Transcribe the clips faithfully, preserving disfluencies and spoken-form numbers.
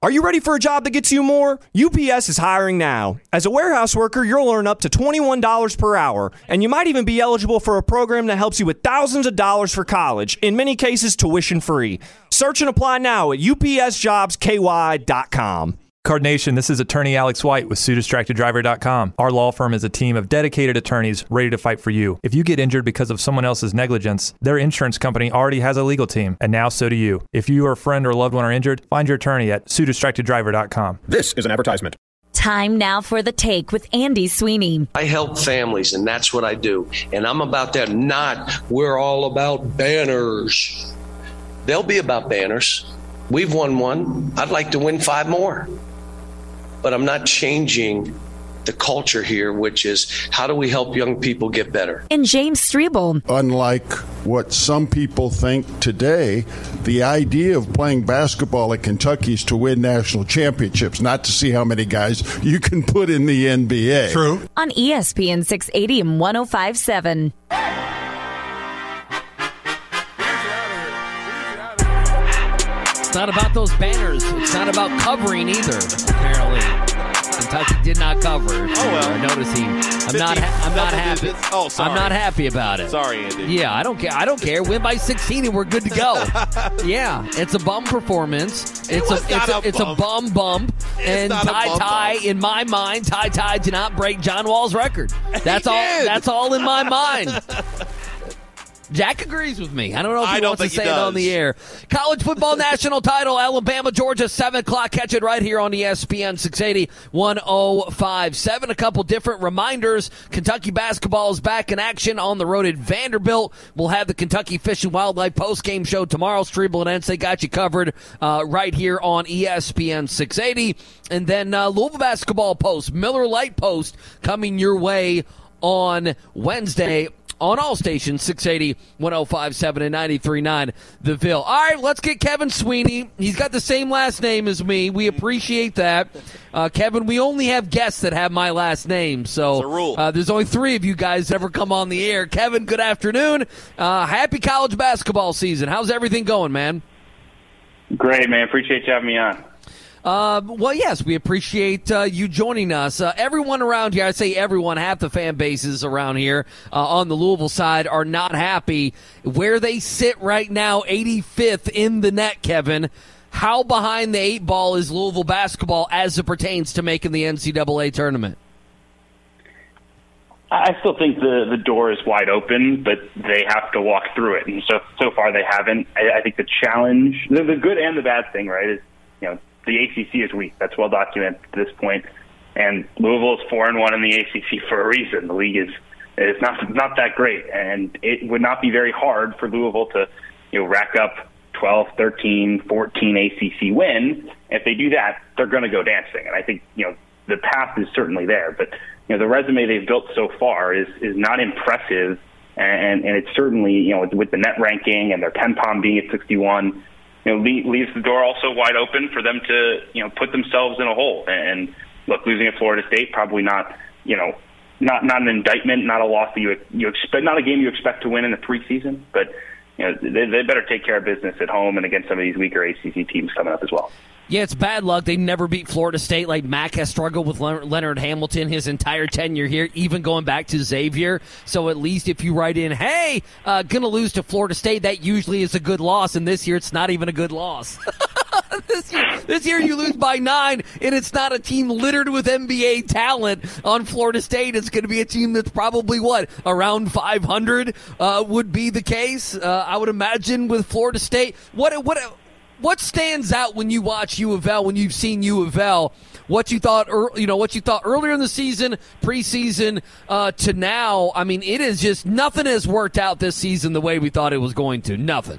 Are you ready for a job that gets you more? U P S is hiring now. As a warehouse worker, you'll earn up to twenty-one dollars per hour, and you might even be eligible for a program that helps you with thousands of dollars for college, in many cases tuition free. Search and apply now at U P S jobs K Y dot com. Card Nation, this is attorney Alex White with Sue Distracted Driver dot com. Our law firm is a team of dedicated attorneys ready to fight for you. If you get injured because of someone else's negligence, their insurance company already has a legal team, and now so do you. If you or a friend or loved one are injured, find your attorney at Sue Distracted Driver dot com. This is an advertisement. Time now for The Take with Andy Sweeney. I help families, and that's what I do. And I'm about that, not we're all about banners. They'll be about banners. We've won one. I'd like to win five more. But I'm not changing the culture here, which is how do we help young people get better? And James Strebel. Unlike what some people think today, the idea of playing basketball at Kentucky is to win national championships, not to see how many guys you can put in the N B A. True. On E S P N six eighty and one oh five point seven. It's not about those banners. It's not about covering either, apparently. Kentucky did not cover. Oh well. Noticing, I'm not. Ha- I'm not happy. Digits. Oh, sorry. I'm not happy about it. Sorry, Andy. Yeah, I don't care. I don't care. Win by sixteen and we're good to go. Yeah, it's a bum performance. It's it a. It's a, a it's a bum bump. And Ty Ty, in my mind, Ty Ty did not break John Wall's record. That's all. Did. That's all in my mind. Jack agrees with me. I don't know if he I don't wants to think say he it does. on the air. College football national title, Alabama, Georgia, seven o'clock. Catch it right here on E S P N six eighty, one oh five point seven. A couple different reminders. Kentucky basketball is back in action on the road at Vanderbilt. We'll have the Kentucky Fish and Wildlife postgame show tomorrow. Strebel and N C got you covered uh, right here on E S P N six eighty. And then uh, Louisville basketball post, Miller Lite post, coming your way on Wednesday on all stations, six eighty, one oh five point seven, and ninety-three point nine The Ville. All right, let's get Kevin Sweeney. He's got the same last name as me. We appreciate that. Uh, Kevin, we only have guests that have my last name, so It's a rule. Uh, there's only three of you guys that ever come on the air. Kevin, good afternoon. Uh, happy college basketball season. How's everything going, man? Great, man. Appreciate you having me on. Uh, well, yes, we appreciate uh, you joining us. Uh, everyone around here, I say everyone, half the fan bases around here uh, on the Louisville side are not happy where they sit right now, eighty-fifth in the net, Kevin. How behind the eight ball is Louisville basketball as it pertains to making the N C double A tournament? I still think the, the door is wide open, but they have to walk through it. And so so far they haven't. I, I think the challenge, the, the good and the bad thing, right, is, you know, the A C C is weak. That's well documented at this point. And Louisville is four and one in the A C C for a reason. The league is is not not that great, and it would not be very hard for Louisville to, you know, rack up twelve, thirteen, fourteen A C C wins. If they do that, they're going to go dancing. And I think, you know, the path is certainly there. But, you know, the resume they've built so far is is not impressive, and and it's certainly, you know, with the net ranking and their Pen Pom being at sixty-one. You know, leaves the door also wide open for them to, you know, put themselves in a hole. And look, losing at Florida State, probably not, you know, not not an indictment, not a loss that you you expect, not a game you expect to win in the preseason. But, you know, they, they better take care of business at home and against some of these weaker A C C teams coming up as well. Yeah, it's bad luck. They never beat Florida State. Like Mac has struggled with Leonard Hamilton his entire tenure here, even going back to Xavier. So at least if you write in, hey, uh, going to lose to Florida State, that usually is a good loss. And this year, it's not even a good loss. this, year, this year, you lose by nine, and it's not a team littered with N B A talent on Florida State. It's going to be a team that's probably, what, around five hundred uh, would be the case, uh, I would imagine, with Florida State. What What? What stands out when you watch U of L, when you've seen U of L, what you thought, you know, what you thought earlier in the season, preseason, uh, to now? I mean, it is just nothing has worked out this season the way we thought it was going to. Nothing.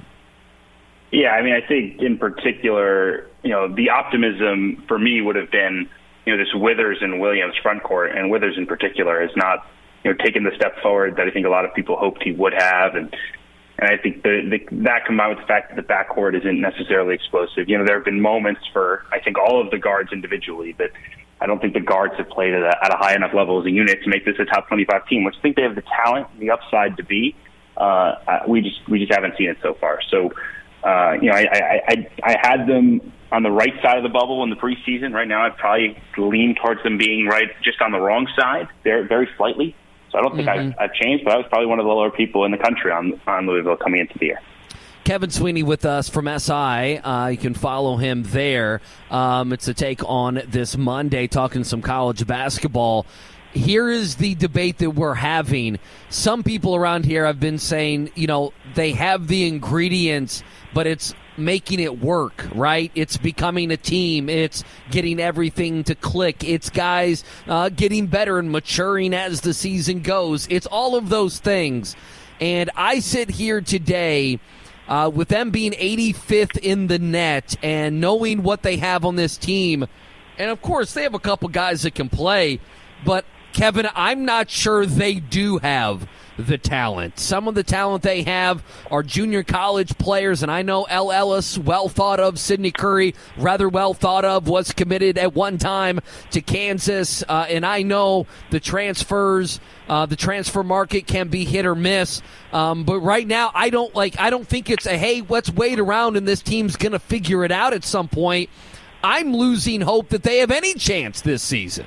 Yeah, I mean, I think in particular, you know, the optimism for me would have been, you know, this Withers and Williams front court, and Withers in particular has not, you know, taken the step forward that I think a lot of people hoped he would have, and. And I think the, the, that combined with the fact that the backcourt isn't necessarily explosive. You know, there have been moments for, I think, all of the guards individually, but I don't think the guards have played at a, at a high enough level as a unit to make this a top twenty-five team, which I think they have the talent and the upside to be. Uh, we just we just haven't seen it so far. So, Uh, you know, I, I, I, I had them on the right side of the bubble in the preseason. Right now, I'd probably lean towards them being right just on the wrong side, very, very slightly. So I don't think mm-hmm. I've, I've changed, but I was probably one of the lower people in the country on, on Louisville coming into the year. Kevin Sweeney with us from S I. Uh, you can follow him there. Um, it's a take on this Monday, talking some college basketball. Here is the debate that we're having. Some people around here have been saying, you know, they have the ingredients, but it's making it work, right? It's becoming a team. It's getting everything to click. It's guys uh, getting better and maturing as the season goes. It's all of those things. And I sit here today uh, with them being eighty-fifth in the net and knowing what they have on this team. And, of course, they have a couple guys that can play. But, Kevin, I'm not sure they do have the talent. Some of the talent they have are junior college players, and I know El Ellis, well thought of, Sidney Curry, rather well thought of, was committed at one time to Kansas, uh, and I know the transfers, uh, the transfer market can be hit or miss, um, but right now I don't like. I don't think it's a, hey, let's wait around and this team's going to figure it out at some point. I'm losing hope that they have any chance this season.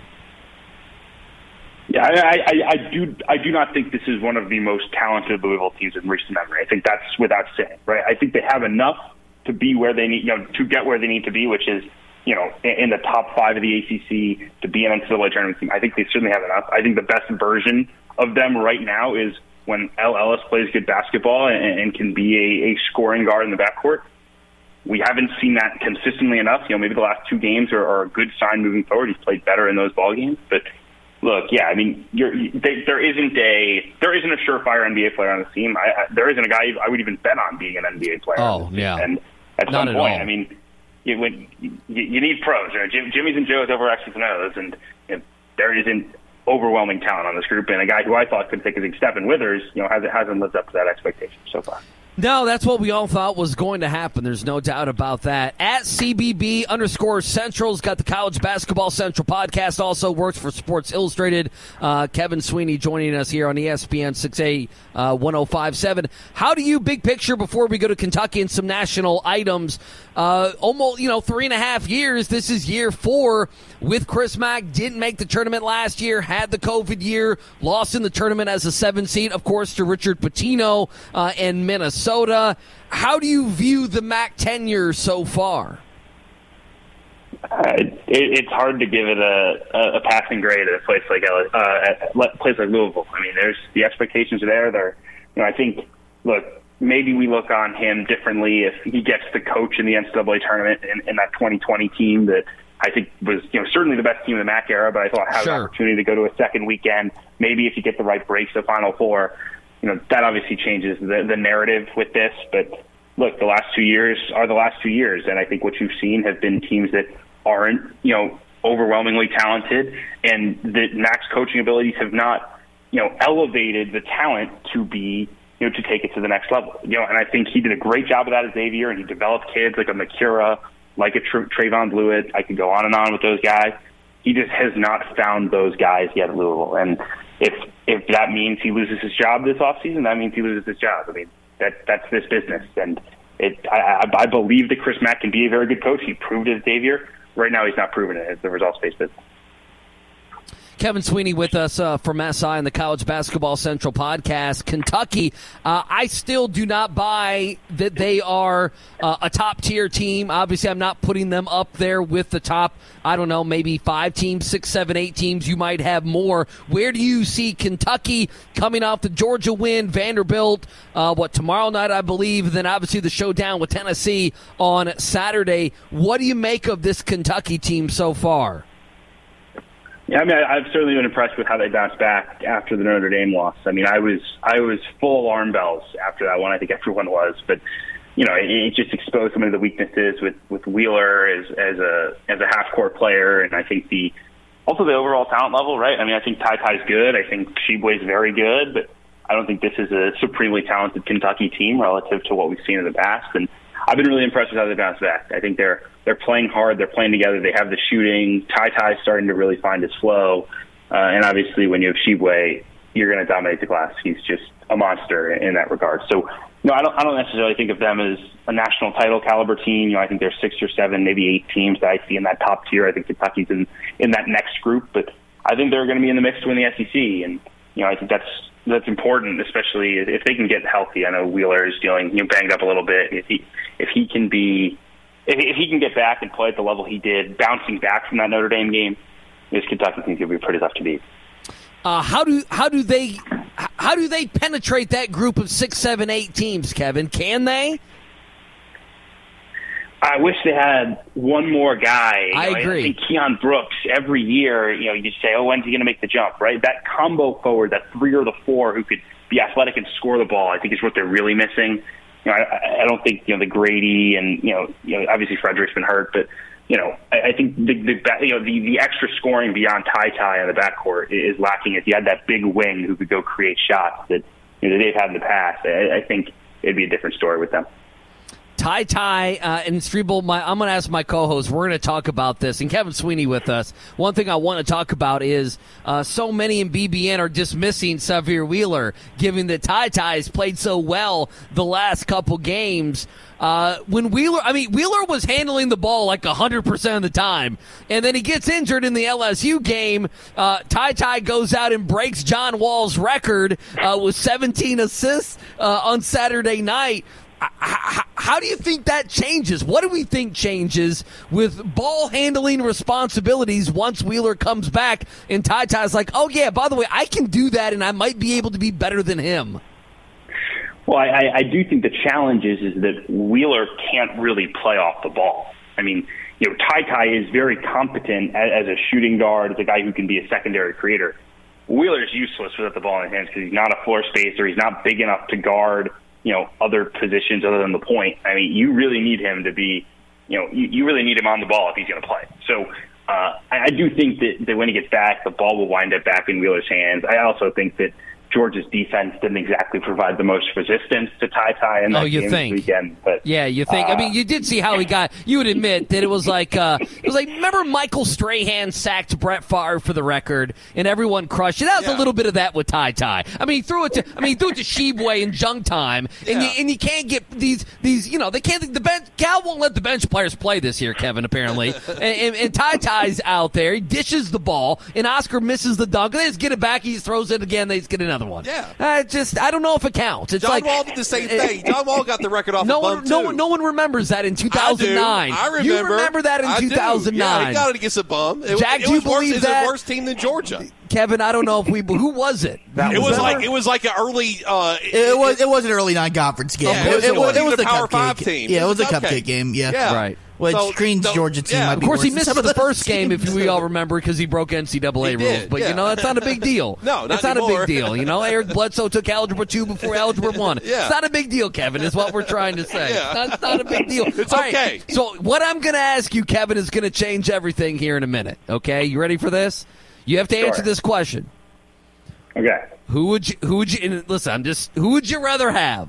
Yeah, I, I, I do. I do not think this is one of the most talented Louisville teams in recent memory. I think that's without saying, right? I think they have enough to be where they need, you know, to get where they need to be, which is, you know, in the top five of the A C C to be an N C double A tournament team. I think they certainly have enough. I think the best version of them right now is when El Ellis plays good basketball and, and can be a, a scoring guard in the backcourt. We haven't seen that consistently enough. You know, maybe the last two games are, are a good sign moving forward. He's played better in those ball games, but. Look, yeah, I mean, you're, they, there isn't a there isn't a surefire N B A player on the team. I, I, there isn't a guy I would even bet on being an N B A player. Oh, yeah. And at Not some at point, all. I mean, you, would, you, you need pros. You know, Jim, Jimmy's and Joe's over X's and O's, and you know, there isn't overwhelming talent on this group. And a guy who I thought could take a big step in Withers, you know, hasn't hasn't lived up to that expectation so far. No, that's what we all thought was going to happen. There's no doubt about that. At C B B underscore Central's got the College Basketball Central podcast. Also works for Sports Illustrated. Uh, Kevin Sweeney joining us here on E S P N six A uh, one oh five point seven. How do you, big picture, before we go to Kentucky and some national items, uh, almost, you know, three and a half years. This is year four with Chris Mack. Didn't make the tournament last year, had the COVID year, lost in the tournament as a seven seed, of course, to Richard Pitino uh, and Minnesota. Minnesota. How do you view the Mac tenure so far? Uh, it, it's hard to give it a, a, a passing grade at a place like uh, at a place like Louisville. I mean, there's the expectations are there. They're, you know, I think. Look, maybe we look on him differently if he gets to coach in the N C double A tournament in, in that twenty twenty team that I think was, you know, certainly the best team in the Mac era. But I thought had sure. an opportunity to go to a second weekend. Maybe if you get the right breaks to Final Four. You know, that obviously changes the, the narrative with this. But look, the last two years are the last two years. And I think what you've seen have been teams that aren't, you know, overwhelmingly talented. And the Mac's coaching abilities have not, you know, elevated the talent to be, you know, to take it to the next level. You know, and I think he did a great job of that at Xavier. And he developed kids like a Makira, like a Tra- Trayvon Blewett. I could go on and on with those guys. He just has not found those guys yet at Louisville. And if if that means he loses his job this offseason, that means he loses his job. I mean, that that's this business. And it, I, I believe that Chris Mack can be a very good coach. He proved it at Xavier. Right now he's not proven it. It's the results-based business. Kevin Sweeney with us uh, from S I and the College Basketball Central podcast. Kentucky, uh, I still do not buy that they are uh, a top-tier team. Obviously, I'm not putting them up there with the top, I don't know, maybe five teams, six, seven, eight teams. You might have more. Where do you see Kentucky coming off the Georgia win, Vanderbilt, uh, what, tomorrow night, I believe, then obviously the showdown with Tennessee on Saturday. What do you make of this Kentucky team so far? Yeah, I mean, I, I've certainly been impressed with how they bounced back after the Notre Dame loss. I mean, I was I was full alarm bells after that one. I think everyone was, but you know, it, it just exposed some of the weaknesses with, with Wheeler as as a as a half court player, and I think the also the overall talent level, right? I mean, I think Ty Ty's good. I think Tshiebwe's very good, but I don't think this is a supremely talented Kentucky team relative to what we've seen in the past. And I've been really impressed with how they bounced back. I think they're they're playing hard. They're playing together. They have the shooting. Ty Ty's starting to really find his flow. Uh, and obviously, when you have Tshiebwe, you're going to dominate the glass. He's just a monster in that regard. So No, I don't. I don't necessarily think of them as a national title caliber team. You know, I think there's six or seven, maybe eight teams that I see in that top tier. I think Kentucky's in in that next group, but I think they're going to be in the mix to win the S E C, and you know, I think that's that's important, especially if they can get healthy. I know Wheeler is dealing, you know, banged up a little bit. If he if he can be if, if he can get back and play at the level he did, bouncing back from that Notre Dame game, this Kentucky team could be pretty tough to beat. Uh, how do how do they how do they penetrate that group of six, seven, eight teams, Kevin? Can they? I wish they had one more guy. I you know, agree. I think Keon Brooks, every year, you know, you say, oh, when's he going to make the jump, right? That combo forward, that three or the four who could be athletic and score the ball, I think is what they're really missing. You know, I, I don't think, you know, the Grady and, you know, you know, obviously Frederick's been hurt, but, you know, I, I think the, the you know the, the extra scoring beyond Ty Ty in the backcourt is lacking. If you had that big wing who could go create shots that, you know, that they've had in the past, I, I think it'd be a different story with them. Ty Ty uh, and Strebel, my, I'm going to ask my co-host. We're going to talk about this, and Kevin Sweeney with us. One thing I want to talk about is uh, so many in B B N are dismissing Sahvir Wheeler, given that Ty Ty has played so well the last couple games. Uh, when Wheeler, I mean, Wheeler was handling the ball like one hundred percent of the time, and then he gets injured in the L S U game. Uh, Ty Ty goes out and breaks John Wall's record uh, with seventeen assists uh, on Saturday night. How, how do you think that changes? What do we think changes with ball handling responsibilities once Wheeler comes back and Ty Ty's like, oh, yeah, by the way, I can do that and I might be able to be better than him? Well, I, I do think the challenge is, is that Wheeler can't really play off the ball. I mean, you know, Ty Ty is very competent as, as a shooting guard, as a guy who can be a secondary creator. Wheeler is useless without the ball in his hands because he's not a floor spacer. He's not big enough to guard, you know, other positions other than the point. I mean, you really need him to be, you know, you, you really need him on the ball if he's going to play. So uh, I, I do think that, that when he gets back, the ball will wind up back in Wheeler's hands. I also think that Georgia's defense didn't exactly provide the most resistance to Ty Ty in that oh, you game think? this weekend. But, yeah, you think. Uh, I mean, you did see how he got. You would admit that it was like uh, it was like. Remember, Michael Strahan sacked Brett Favre for the record, and everyone crushed it. That was yeah. a little bit of that with Ty Ty. I mean, he threw it to. I mean, he threw it to Sheboy in junk time, and Yeah. you and you can't get these these. You know, they can't. The bench Cal won't let the bench players play this year, Kevin. Apparently, and, and, and Ty Ty's out there. He dishes the ball, and Oscar misses the dunk. And they just get it back. He just throws it again. They just get another one. Yeah. Uh, just I don't know if it counts. It's John like Wall did the same thing. John Wall got the record off no the one, bum, no too. one, no one remembers that in two thousand nine. I do. I remember. You remember that in I two thousand nine. Yeah, he got it against a bum. It, Jack, it do you was worse, believe it was that? a worse team than Georgia. Kevin, I don't know if we. Who was it? That it was, was like it was like an early. Uh, it was it was an early non-conference game. Yeah, it, it was, it, was, it it was was the a Power cupcake. Five team. Yeah, it was, it was a a cupcake cupcake. game. Yeah, yeah. right. Which so, Green's so, Georgia team yeah. might Of be course, he worse missed than some the of those first game, if teams. we all remember, because he broke N C double A He rules. did, But yeah. you know, that's not a big deal. No, not it's not anymore. a big deal. You know, Eric Bledsoe took algebra two before algebra one. Yeah. It's not a big deal, Kevin. Is what we're trying to say. Yeah. It's, not, it's not a big deal. It's All right, okay. So what I'm going to ask you, Kevin, is going to change everything here in a minute. Okay, you ready for this? You have to answer Sure. this question. Okay. Who would you? Who would you? And listen, I'm just. Who would you rather have?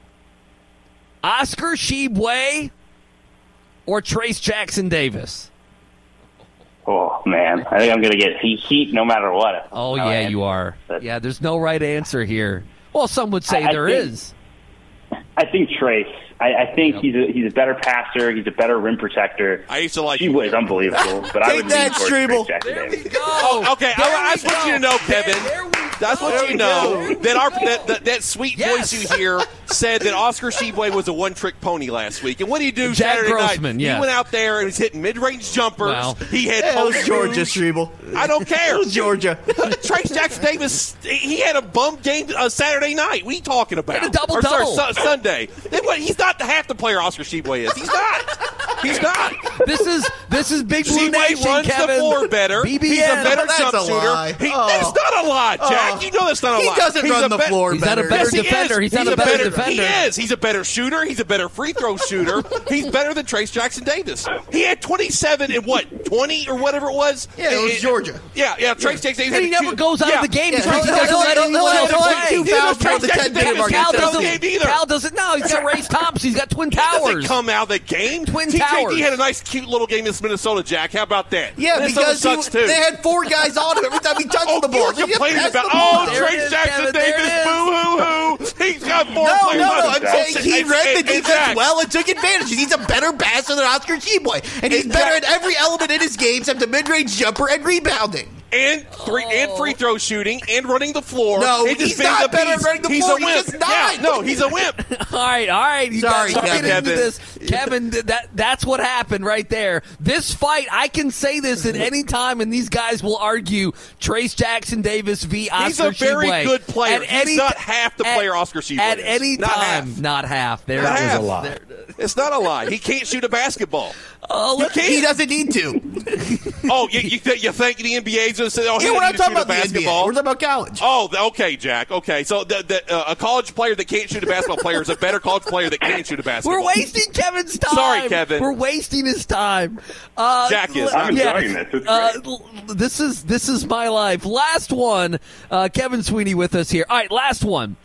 Oscar Sheboy or Trace Jackson Davis? Oh, man. I think I'm going to get heat, heat no matter what. Oh No yeah, answer. you are. But Yeah, there's no right answer here. Well, some would say I- I there think- is. I think Trace. I, I think Yep. he's a he's a better passer. He's a better rim protector. I used to like. She was unbelievable, but I Take would that, lean towards Strebel. Trace Jackson There we Davis. go. Oh, okay. There I, I we just want go. you to know, There- Kevin. there we That's what go. you know. That our that, that, that sweet Yes. voice you hear said that Oscar Sheboy was a one-trick pony last week. And what did he do Jack Saturday Grossman, night? yes. He went out there and was hitting mid-range jumpers. Well. he had Yeah, it was post Georgia, moves. Strebel. I don't care. It was Georgia. Trace Jackson Davis, he had a bum game uh, Saturday night. What are you talking about? He had a double or, sorry, double. Su- Sunday. Then what, he's not the half the player Oscar Sheboy is. He's not. He's not. This is this is Big Blue Sheboy Nation, runs Kevin. the floor better. B B N. He's a better That's jump a shooter. lie. He, Oh. That's not a lie, Jack. Oh. You know that's not a He lie. doesn't He's run a the be- floor He's not a better. better Yes, he defender. is. He's not a a better better defender. He is. He's a better shooter. He's a better free throw shooter. He's better than Trace Jackson Davis. He had twenty-seven in what, twenty or whatever it was? Yeah, it was And- Georgia. Yeah, yeah. Trace Jackson Davis And he had never two- goes out yeah. of the game Yeah, because he he'll- doesn't he'll- let he'll- anyone he'll- else he'll have play. two Neither fouls does Trace more than ten Jackson minute Davis. mark. Cal He doesn't doesn't. game either. Cal doesn't. No, he's got Race Thompson. He's got Twin He doesn't Towers. come out of the game. Twin T J D Towers. had a nice, cute little game against Minnesota, Jack. How about that? Yeah, Minnesota because he, sucks too. they had four guys on him every time he touched Oh, the you ball. were So you complaining pass about the ball. oh There it Trace is, Jackson Kevin, there it Davis, is. boo hoo hoo. He's got four No, players. no, on no. him. I'm saying he It's- read the it's- defense exact. well and took advantage. He's a better passer than Oscar Tshiebwe. And he's better at every element in his game except the mid-range jumper and rebounding. And three Oh. and free throw shooting and running the floor. No, and just he's being not a better at beast. running the he's floor. A He's wimp. just not. Yeah, no, he's a wimp. All right, all right. You Sorry, guys get Kevin. into this. Kevin, th- that that's what happened right there. This fight, I can say this at any time, and these guys will argue Trace Jackson Davis v. Oscar He's a very Tshiebwe. good player. At He's any not t- half the at- player Oscar Tshiebwe At is. any Not time, half. not half. There, Not there- half. a lie. there- It's not a lie. He can't shoot a basketball. Oh, You let's- can't. He doesn't need to. Oh, you, you, th- you think the N B A's going to say, oh, he Yeah, we're doesn't not need to talking shoot a about the N B A. basketball? We're talking about college. Oh, th- okay, Jack. Okay, so the, the, uh, a college player that can't shoot a basketball player is a better college player that can shoot a basketball. We're wasting Kevin's time. Sorry, Kevin. We're wasting his time. Uh, Jack is. l- I'm yeah. enjoying this. It's Uh, great. l- this is this is my life. Last one. Uh, Kevin Sweeney with us here. All right, last one.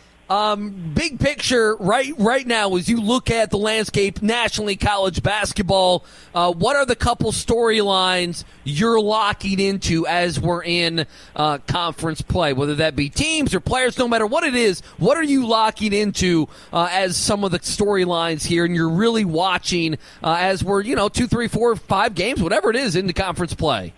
Um, big picture right right now as you look at the landscape nationally, college basketball, uh, what are the couple storylines you're locking into as we're in uh, conference play, whether that be teams or players, no matter what it is, what are you locking into uh, as some of the storylines here, and you're really watching uh, as we're, you know, two, three, four, five games, whatever it is, into conference play?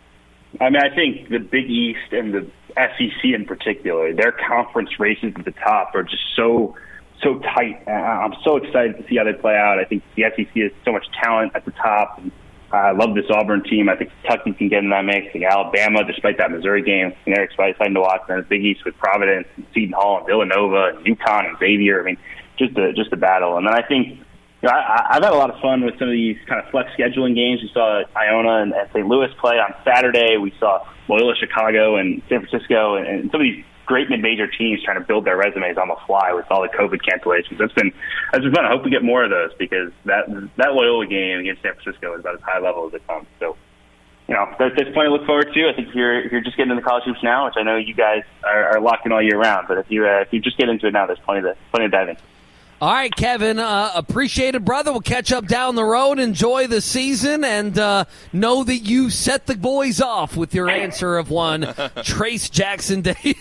I mean, I think the Big East and the S E C in particular, their conference races at the top are just so so tight. Uh, I'm so excited to see how they play out. I think the S E C has so much talent at the top. And, uh, I love this Auburn team. I think Kentucky can get in that mix. I think Alabama, despite that Missouri game, I think they're exciting to watch. And then the Big East with Providence and Seton Hall and Villanova and UConn and Xavier. I mean, just a just a battle. And then I think. You know, I, I've had a lot of fun with some of these kind of flex scheduling games. We saw Iona and, and Saint Louis play on Saturday. We saw Loyola Chicago and San Francisco and, and some of these great mid-major teams trying to build their resumes on the fly with all the COVID cancellations. That's been that's been fun. I hope we get more of those because that that Loyola game against San Francisco is about as high level as it comes. So, you know, there's, there's plenty to look forward to. I think if you're if you're just getting into college hoops now, which I know you guys are, are locked in all year round, but if you uh, if you just get into it now, there's plenty to plenty to dive in. All right, Kevin, uh, appreciate it, brother. We'll catch up down the road. Enjoy the season, and uh, know that you set the boys off with your answer of one, Trace Jackson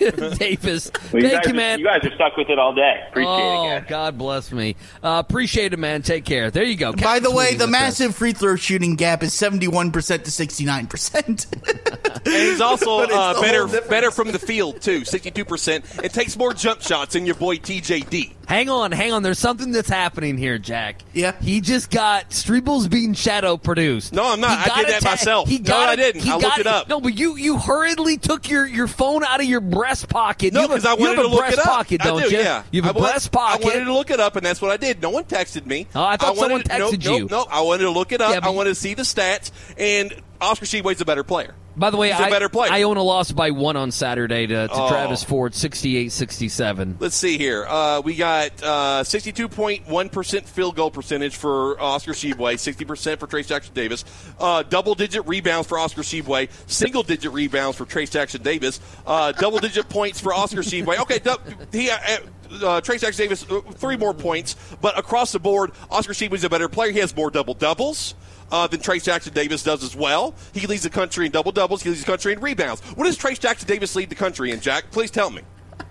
Davis. Well, you Thank guys you, are- man. You guys are stuck with it all day. Appreciate oh, it, guys. God bless me. Uh, appreciate it, man. Take care. There you go. By Kevin the way, Sweeney the with massive free throw shooting gap is seventy-one percent to sixty-nine percent. And he's also But it's uh, the better whole difference. better from the field, too, sixty-two percent. It takes more jump shots than your boy T J D. Hang on, hang on. There's something that's happening here, Jack. Yeah. He just got Strebel's being shadow produced. No, I'm not. He I did got that a myself. He No, got I a- didn't. he I got looked it up. No, but you you hurriedly took your, your phone out of your breast pocket. No, You have a- because I you wanted have to a look breast it up. pocket, I don't do, you? yeah. You have a I wa- breast pocket. I wanted to look it up, and that's what I did. No one texted me. Oh, I thought wanted someone to- texted no, you. No, no, I wanted to look it up. Yeah, but- I wanted to see the stats, and Oscar Tshiebwe's a better player. By the way, He's a I, better player. I own a loss by one on Saturday to, to Oh. Travis Ford, sixty-eight sixty-seven. Let's see here. Uh, we got uh, sixty-two point one percent field goal percentage for Oscar Tshiebwe, sixty percent for Trace Jackson Davis, uh, double-digit rebounds for Oscar Tshiebwe, single-digit rebounds for Trace Jackson Davis, uh, double-digit points for Oscar Tshiebwe. Okay, du- he, uh, uh, Trace Jackson Davis, uh, three more points, but across the board, Oscar Tshiebwe's a better player. He has more double-doubles. Uh, than Trace Jackson Davis does as well. He leads the country in double doubles. He leads the country in rebounds. What does Trace Jackson Davis lead the country in, Jack? Please tell me.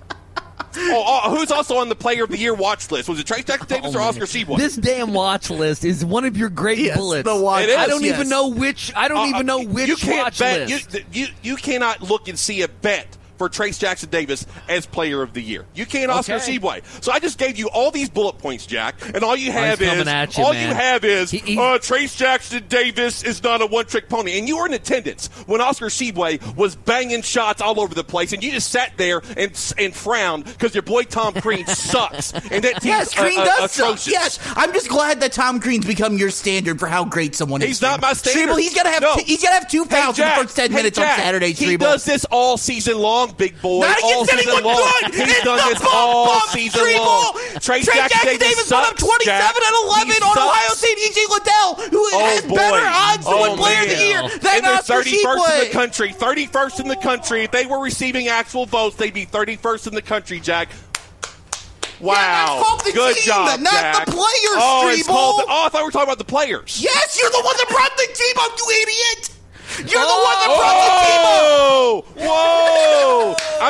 oh, oh, who's also on the Player of the Year watch list? Was it Trace Jackson Davis Oh, or man. Oscar Tshiebwe? This damn watch list is one of your great Yes, bullets. the watch It is. I don't yes. even know which. I don't Uh, even know uh, which you can't watch bet, list. You, you you cannot look and see a bet for Trace Jackson Davis as Player of the Year. You can't Oscar Okay. Tshiebwe. So I just gave you all these bullet points, Jack, and all you have he's coming is at you, all man. you have is He- he- uh, Trace Jackson Davis is not a one-trick pony, and you were in attendance when Oscar Tshiebwe was banging shots all over the place, and you just sat there and and frowned because your boy Tom Crean sucks, and that team's Yes, Green uh, uh, does suck. atrocious. Yes, I'm just glad that Tom Green's become your standard for how great someone is. He's not my standard. Strebel, he's gonna have No. t- he's gonna have two Hey, fouls in Jack, the first ten hey, minutes Jack, on Saturday. He Strebel. does this all season long, big boy. Not against all season anyone long. good. He's It's done the this bump all bump season Strebel. long. Trace Jackson Jackson Davis Davis put up sucks, twenty-seven Jack. and eleven He on sucks. Ohio State. E J Liddell, who Oh, has boy. better odds to Oh, win Player of the man. Year And than they're Oscar thirty-first in the Tshiebwe. country. thirty-first in the country. If they were receiving actual votes, they'd be thirty-first in the country, Jack. Wow. Yeah, that's called the Good team, job, not Jack. the players, oh, it's Strebel. called the, oh, I thought we were talking about the players. Yes, you're the one that brought the team up, you idiot. You're the one that brought the team up. Whoa! Whoa! I'm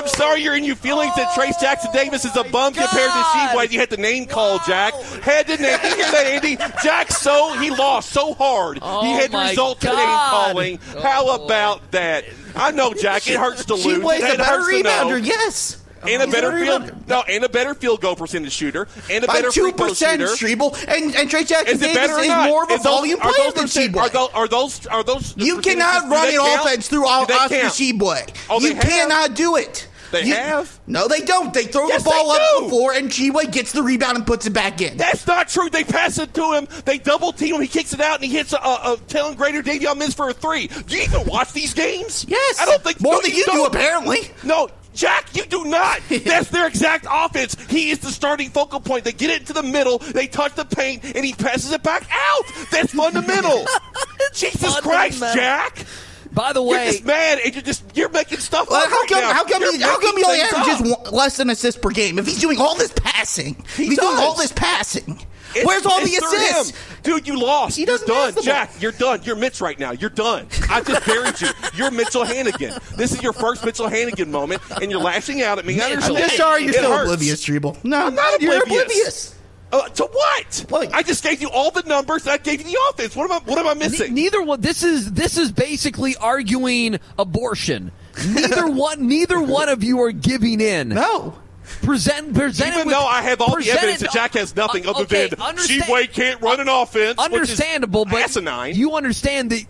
I'm sorry you're in your feelings that Trace Jackson Davis is a bum God. compared to Sheboy. You had to name call, Jack. Had to name. You hear that, Andy? Jack, so he lost so hard. Oh, he had to my result to God. name calling. Oh, How boy. about that? I know, Jack. It hurts to lose. Sheboy's It a better hurts to know. rebounder, yes. And a He's better better field, rebounder. no, and a better field goal percentage shooter, and a By better free two throw percent, shooter. Streeble, and and Trey Jackson Is it Davis better or is not? more of a Is those- volume are player those than percent- Sheboy. Are those are those are those? You percentages- cannot do run they an count? offense through Do all they Oscar count? Sheboy. Oh, they you have? cannot do it. They You- have? No, they don't. They throw Yes, the ball they up do. the floor, and Sheboy gets the rebound and puts it back in. That's not true. They pass it to him. They double team him. He kicks it out, and he hits a, a, a Talon Grader Davion Miz for a three. Do you even watch these games? Yes. I don't think More no, than you do, don't. apparently. No, Jack, you do not. That's their exact offense. He is the starting focal point. They get it into the middle, they touch the paint, and he passes it back out. That's fundamental. Jesus Christ, fundamental. Jack. By the You're way, just mad, and you're just you're making stuff Well, up how right come? now. How come? You're He, how come he making only things averages up. one, less than assists per game? If he's doing all this passing, He if he's doing does. all this passing. It's- Where's all the it's through assists? him. Dude, you lost. He You're doesn't done. pass the Jack, ball. you're done. You're Mitch right now. You're done. I just buried you. You're Mitchell Hannigan. This is your first Mitchell Hannigan moment, and you're lashing out at me. I I'm understand. just sorry you're It still hurts. oblivious, Treble. No, I'm not you're oblivious. oblivious. Uh, to what? Well, I just gave you all the numbers. And I gave you the offense. What am I? What am I missing? Ne- neither one. This is this is basically arguing abortion. Neither one. Neither one of you are giving in. No. Present. Present. Even though I have all the evidence that Jack has nothing other okay, than understand- Sheboy can't run an offense. Understandable, which is but asinine. you understand that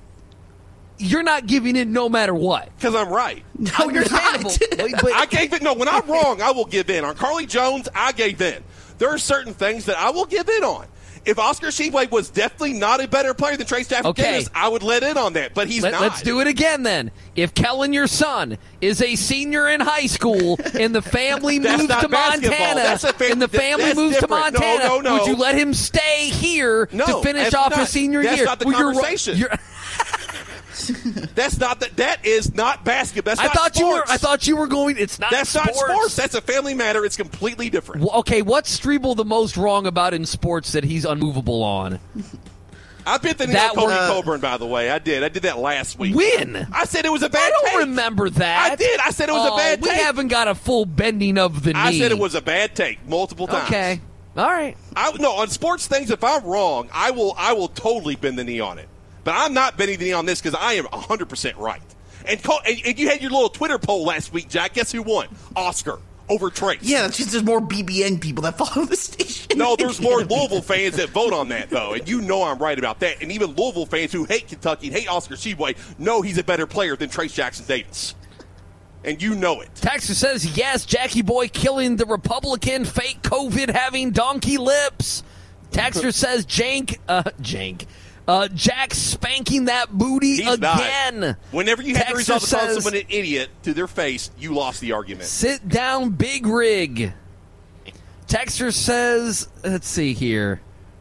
you're not giving in no matter what. Because I'm right. No, you're Understandable. not. But- but- I gave it. No, when I'm wrong, I will give in. On Carly Jones, I gave in. There are certain things that I will give in on. If Oscar Sheboy was definitely not a better player than Trey Stafford Okay. Davis, I would let in on that. But he's Let, not. let's do it again then. If Kellen, your son, is a senior in high school and the family That's moves not to basketball. Montana, That's a fa- and the that- family that's moves different. to No, Montana, no, no. would you let him stay here No, to finish that's off not- his senior that's year? not the Well, you're- conversation. you're- That's not that. That is not basketball. That's I not thought you were. sports. I thought you were going. It's not. That's sports. not sports. That's a family matter. It's completely different. Well, okay, what's Streble the most wrong about in sports that he's unmovable on? I've been thinking That about Kobe was- Coburn, by the way. I did. I did that last week. When? I said it was a bad I don't take. remember that. I did. I said it was Oh, a bad we take. haven't got a full bending of the knee. I said it was a bad take multiple times. Okay. All right. I, no, on sports things, if I'm wrong, I will I will totally bend the knee on it. But I'm not bending the knee on this because I am one hundred percent right. And, Col- and, and you had your little Twitter poll last week, Jack. Guess who won? Oscar over Trace. Yeah, it's just there's more B B N people that follow the station. No, there's more Louisville fans that vote on that, though. And you know I'm right about that. And even Louisville fans who hate Kentucky and hate Oscar Sheboy know he's a better player than Trace Jackson Davis. And you know it. Texter says, yes, Jackie Boy killing the Republican, fake COVID having donkey lips. Texter says, Jank, uh, Jank, uh, Jack spanking that booty He's again. not. Whenever you have to Texter resolve to call says, someone an idiot to their face, you lost the argument. sit down, big rig. Texter says, let's see here.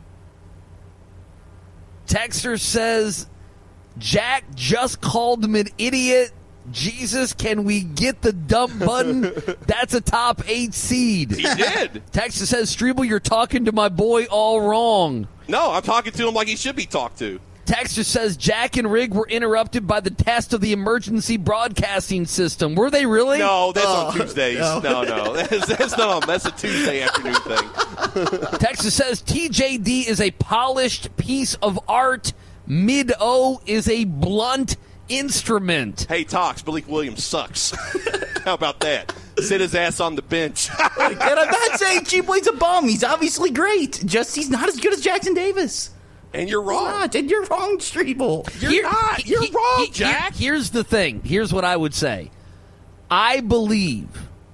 Texter says, Jack just called him an idiot. Jesus, can we get the dump button? That's a top eight seed. He did. Texas says, Streble, you're talking to my boy all wrong. No, I'm talking to him like he should be talked to. Texas says, Jack and Rig were interrupted by the test of the emergency broadcasting system. Were they really? No, that's Oh, on Tuesdays. no. No, no. That's, that's not. That's a Tuesday afternoon thing. Texas says, T J D is a polished piece of art. Mid-O is a blunt instrument. Hey, Tox, Malik Williams sucks. How about that? Sit his ass on the bench. And I'm not saying Sheboy's a bum. He's obviously great. Just he's not as good as Jackson Davis. And you're He's wrong. not, and you're wrong, Streble. You're Here- not. he- You're he- wrong, he- Jack. here- here's the thing. Here's what I would say. I believe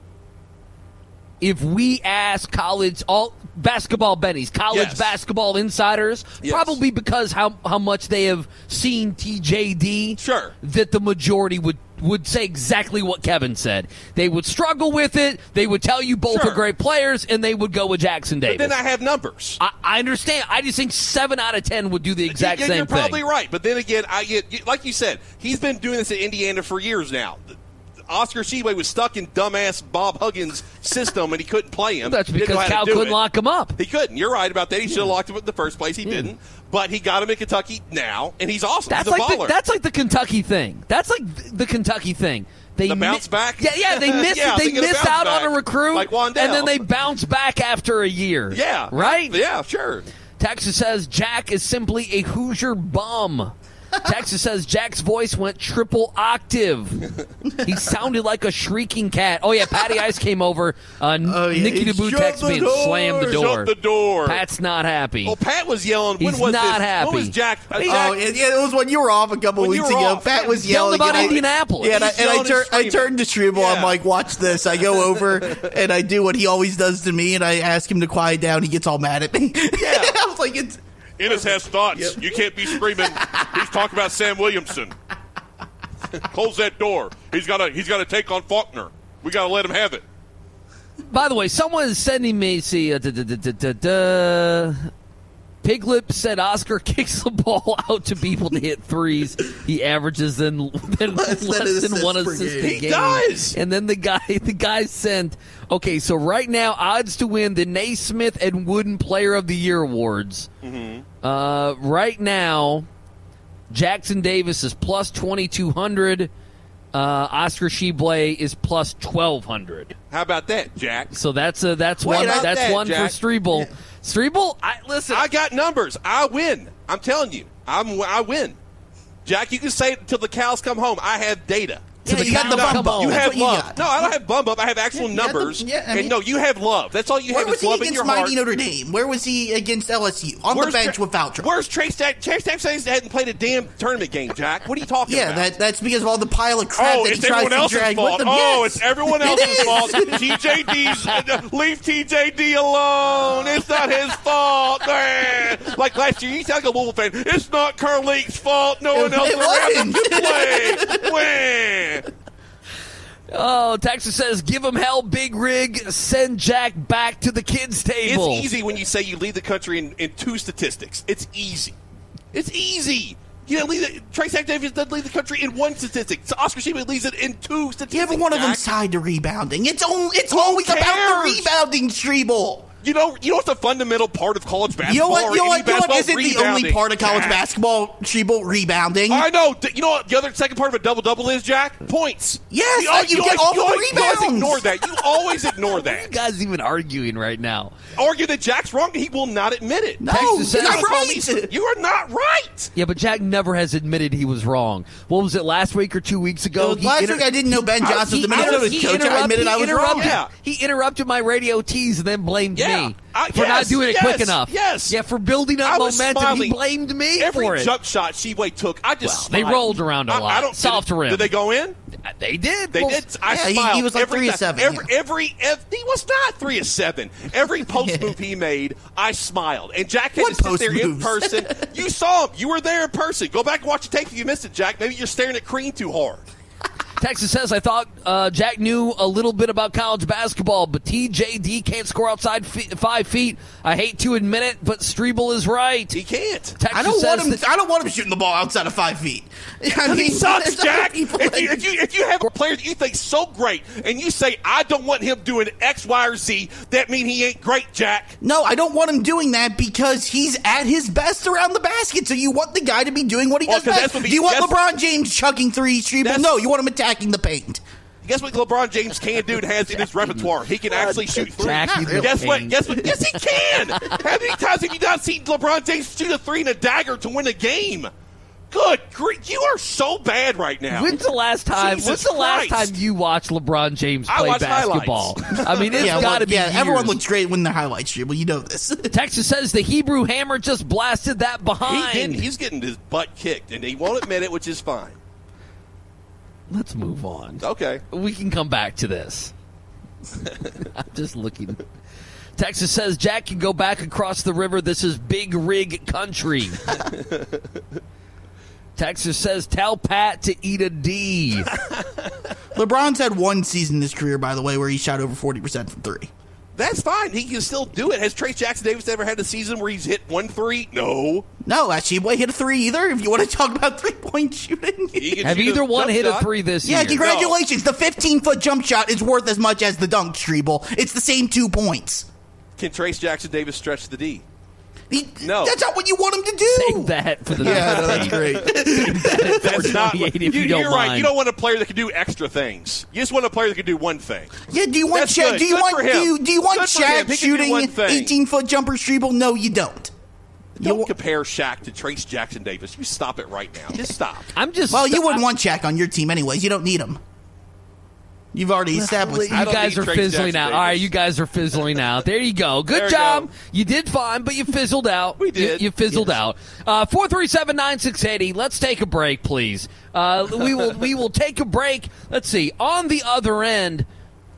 if we ask college all basketball bennies, college Yes. basketball insiders, Yes. probably because how how much they have seen T J D, Sure. that the majority would would say exactly what Kevin said. They would struggle with it. They would tell you both Sure. are great players, and they would go with Jackson Davis. But then I have numbers. I, I understand. I just think seven out of ten would do the exact Yeah, same you're thing. probably right. But then again, I you- like you said, he's been doing this at Indiana for years now. Oscar Sheboy was stuck in dumbass Bob Huggins' system, and he couldn't play him. That's Didn't because know how to Cal do couldn't it. lock him up. He couldn't. You're right about that. He should have locked him up in the first place. He didn't. But he got him in Kentucky now, and he's awesome. That's he's a like baller. the, that's like the Kentucky thing. That's like th- the Kentucky thing. They the mi- bounce back? Yeah, yeah, they miss yeah, they miss out back, on a recruit, like Wandale. and then they bounce back after a year. Yeah. Right? Yeah, sure. Texas says Jack is simply a Hoosier bum. Texas says Jack's voice went triple octave. He sounded like a shrieking cat. Oh, yeah, Patty Ice came over. Uh, Oh, yeah. Nikki He DeBoo shut texted the me and door. slammed the door. Shut the door. Pat's not happy. Well, Pat was yelling. When He's was not this? happy. When was Jack? Uh, Oh, Jack yeah, yeah, it was when you were off a couple When you weeks were ago. off. Pat was Yelled yelling. about and I- Indianapolis. Yeah, and I, He's and I, yelling tur- and I turned to Struble. Yeah. I'm like, watch this. I go over and I do what he always does to me, and I ask him to quiet down. He gets all mad at me. Yeah. I was like, it's. Ennis has thoughts. You can't be screaming. He's talking about Sam Williamson. Close that door. He's got to. He's got to take on Faulkner. We got to let him have it. By the way, someone is sending me, see, uh, da, da, da, da, da, da. Piglip said Oscar kicks the ball out to people to hit threes. He averages than, than less, Less than than one assists per assist game. a He game. does. And then the guy, the guy sent, okay, so right now, odds to win the Naismith and Wooden Player of the Year awards. Mm-hmm. Uh, right now, Jackson Davis is plus twenty-two hundred. Uh, Oscar Sheboy is plus twelve hundred. How about that, Jack? So that's a, that's Wait one about that's that, one Jack. for Strebel. Strebel, I listen. I got numbers. I win. I'm telling you. I'm. I win. Jack, you can say it until the cows come home. I have data. Yeah, the you got the cows bum come up. You That's have what you love. got. No, I don't have bum up. I have actual Yeah, you got the- numbers. yeah, I and mean- no, you have love. That's all you Where have was is he love in against your Mighty heart. Notre Dame? Where was he against L S U? On Where's the bench Tra- without trouble. Where's Trey Stack? Trey Stack says he hadn't played a damn tournament game, Jack. What are you talking Yeah, about? that, that's because of all the pile of crap Oh, that it's he tries everyone to else's drag fault. with him. Oh, Yes. it's everyone It else's is. fault. T J D's uh, leave T J D alone. It's not his fault. Man. Like last year, you sound like a Louisville fan. It's not Carl Lake's fault. No one It- else it around him wasn't. can play. Man. Oh, Texas says, give him hell, Big Rig. Send Jack back to the kids' table. It's easy when you say you lead the country in, in two statistics. It's easy. It's easy. You know, lead the, Trey Stack Davis doesn't lead the country in one statistic. So Oscar Sheboy leads it in two statistics. Yeah, but one of Jack. them's tied to rebounding. It's only, it's always about the cares? rebounding, Strebel. You know, you know what's a fundamental part of college basketball? You know what? or You know any what? You know what basketball? isn't the only Rebounding. part of college Jack. basketball, Strebel? Rebounding. I know. D- You know what? The other second part of a double double is, Jack? Points. Yes, al- you get always, all you the always, You always rebounds. ignore that. You always ignore What are that. you guys even arguing right now? Argue that Jack's wrong, and he will not admit it. No, Texas he's says- not You call right. me- You are not right. Yeah, but Jack never has admitted he was wrong. What was it, last week or two weeks ago? Well, last inter- week I didn't know Ben I- Johnson was the he- I Minnesota was- he coach. I interrupt- admitted he I was wrong. interrupted, Yeah. He interrupted my radio tease and then blamed Yeah. me I- for not yes, doing it yes, quick enough. yes. Yeah, for building up I was momentum. smiling. He blamed me Every for it. jump shot Sheboy took, I just Well, they smiled. rolled around a I- lot. I don't, Soft did, rim. Did they go in? They did. They Well, did. I yeah, he- smiled. he was like every three of time. seven, Every, yeah. every, ev- he was not three of seven. Every post move he made, I smiled. And Jack had What to sit post there in moves? person. You saw him. You were there in person. Go back and watch the tape if you missed it, Jack. Maybe you're staring at Crean too hard. Texas says, I thought uh, Jack knew a little bit about college basketball, but T J D can't score outside f- five feet. I hate to admit it, but Strebel is right. He can't. Texas I don't want says him. that- I don't want him shooting the ball outside of five feet. I He mean, sucks, there's other Jack. people If that- you, if you if you have a player that you think so great, and you say I don't want him doing X, Y, or Z, that mean he ain't great, Jack. No, I don't want him doing that because he's at his best around the basket. So you want the guy to be doing what he Well, does 'cause best. that's what he- Do you want that's- LeBron James chucking threes, Strebel? That's- No, you want him attacking the paint. Guess what LeBron James can do and has in his repertoire? He can actually shoot threes. Jackie the Guess what? Pain. Guess what? Yes, he can. How many times have you not seen LeBron James shoot a three and a dagger to win a game? Good grief. You are so bad right now. When's the last time? Jesus when's the last Christ. time you watched LeBron James I play watch basketball? I mean, it's yeah, got well, to be. yeah. years. Everyone looks great when they're highlights, Strebel. You know this. Texas says the Hebrew Hammer just blasted that He behind. didn't, he's getting his butt kicked, and he won't admit it, which is fine. Let's move on. Okay. We can come back to this. I'm just looking. Texas says Jack can go back across the river. This is big rig country. Texas says tell Pat to eat a D. LeBron's had one season in his career, by the way, where he shot over forty percent from three. That's fine. He can still do it. Has Trace Jackson Davis ever had a season where he's hit one three? No. No, actually, boy, hit a three either. If you want to talk about three point shooting, He can Have shoot either one jump hit shot. a three this yeah, year? congratulations. The fifteen foot jump shot is worth as much as the dunk, Strebel. It's the same two points. Can Trace Jackson Davis stretch the D? He, No. That's not what you want him to do. Save that for the Yeah, next that's team. great. That That's not. if You, you don't you're right. mind. You don't want a player that can do extra things. You just want a player that can do one thing. Yeah, do you want That's Shaq? good. Do you Good want for him. do you, do you want Good for him. Shaq He can do shooting one an thing. eighteen-foot jumper, Strebel? No, you don't. Don't You- compare Shaq to Trace Jackson Davis. You stop it right now. Just stop. I'm just. well, you wouldn't I'm- want Shaq on your team anyways. You don't need him. You've already established You I that. don't guys need are Trace fizzling Jackson out. Davis. All right, you guys are fizzling out. There you go. Good There you job. go. You did fine, but you fizzled out. We did. You, you fizzled Yes. out. Uh, four three seven nine six eight zero. Let's take a break, please. Uh, we will. We will take a break. Let's see. On the other end.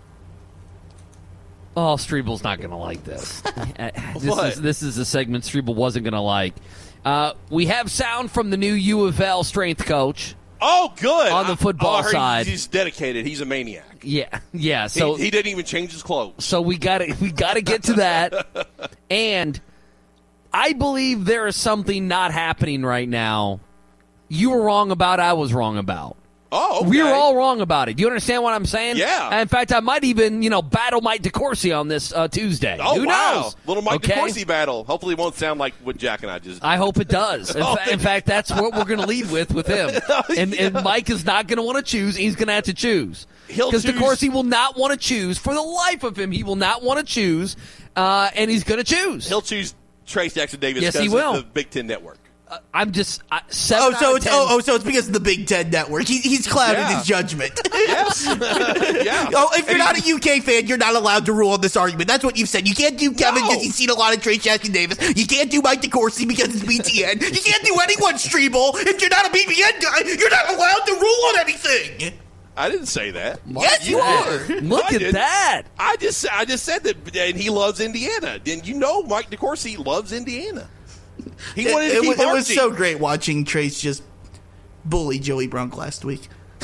Oh, Strebel's not going to like this. Uh, this What? is this is a segment Strebel wasn't going to like. Uh, we have sound from the new U of L strength coach. Oh, good. On the I- football oh, I heard side. He's dedicated. He's a maniac. Yeah, yeah. So So he, he didn't even change his clothes. So we got to we got to get to that. And I believe there is something not happening right now. You were wrong about. I was wrong about. Oh, okay. We were all wrong about it. Do you understand what I'm saying? Yeah. In fact, I might even you know battle Mike DeCourcy on this uh, Tuesday. Oh, Who wow. knows? Little Mike Okay? DeCourcy battle. Hopefully it won't sound like what Jack and I just did. I hope it does. In, Oh, fa- in fact, that's what we're going to lead with with him. And, and Mike is not going to want to choose. He's going to have to choose. He'll Because choose- DeCourcy will not want to choose. For the life of him, he will not want to choose. Uh, and he's going to choose. He'll choose Trace Jackson Davis Yes, he because will. of the Big Ten Network. Uh, I'm just I, seven Oh, out so of it's ten. oh, oh, so it's because of the Big Ten Network. He, he's clouded Yeah. his judgment. Yes. yeah. Oh, if you're And not a he- U K fan, you're not allowed to rule on this argument. That's what you've said. You can't do Kevin No. because you've seen a lot of Trace Jackson Davis. You can't do Mike DeCourcy because it's B T N. You can't do anyone, Strebel. If you're not a B T N guy, you're not allowed to rule on anything. I didn't say that. Yes, you are. Look I at didn't. that. I just I just said that, and he loves Indiana. Then you know Mike DeCourcy loves Indiana. He It, wanted to it keep was, it was Archie. so great watching Trace just bully Joey Brunk last week.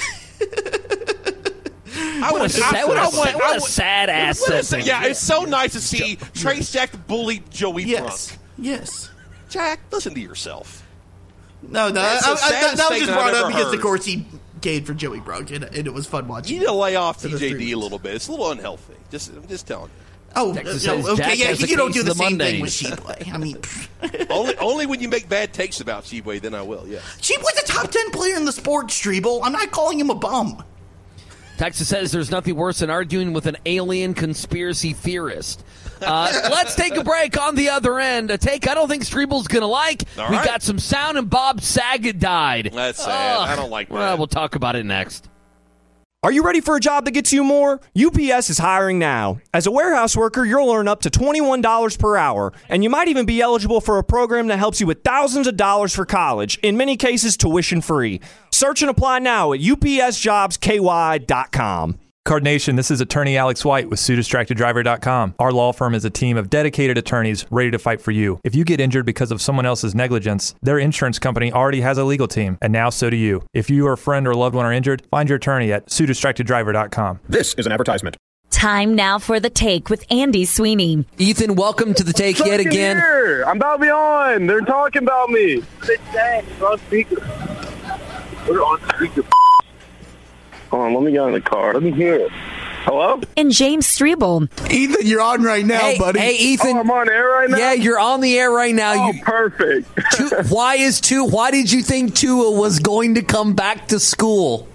I What a want- sad, I- what a, I want- sad- I what a want- sad ass What is segment. it? Yeah, it's so nice to see Trace Jack bully Joey Yes. Brunk. Yes. Jack, listen to yourself. No, no, That's I, the I, that, saddest that was just statement brought I've up ever because heard. DeCourcy gave for Joey Brunk, and, and it was fun You watching. need to lay off For T the J three D a weeks. little bit. It's a little unhealthy. Just, I'm just telling you. Oh, Texas no, says okay, Jack yeah, has a you don't case do of the the same thing with Mondays. Sheboy. I mean, only, only when you make bad takes about Sheboy, then I will. Yeah. Sheboy's a top ten player in the sport, Strebel. I'm not calling him a bum. Texas says there's nothing worse than arguing with an alien conspiracy theorist. Uh, let's take a break. On the other end, a take I don't think Strebel's going to like. All we right. got some sound, and Bob Saget died. That's sad. Ugh. I don't like that. Well, we'll talk about it next. Are you ready for a job that gets you more? U P S is hiring now. As a warehouse worker, you'll earn up to twenty-one dollars per hour, and you might even be eligible for a program that helps you with thousands of dollars for college, in many cases tuition free. Search and apply now at U P S jobs K Y dot com. Card Nation, this is attorney Alex White with Sue Distracted Driver dot com. Our law firm is a team of dedicated attorneys ready to fight for you. If you get injured because of someone else's negligence, their insurance company already has a legal team, and now so do you. If you or a friend or loved one are injured, find your attorney at Sue Distracted Driver dot com. This is an advertisement. Time now for The Take with Andy Sweeney. Ethan, welcome to the take yet Fucking again. Here. I'm about to be on. They're talking about me. They say we're on speaker. We're on speaker. Hold on, let me get in the car. Let me hear it. Hello? And James Strebel. Ethan, you're on right now, Hey, buddy. hey, Ethan. Oh, I'm on air right now? Yeah, you're on the air right now. Oh, You- perfect. Tu- why is Tu? Why did you think Tua was going to come back to school?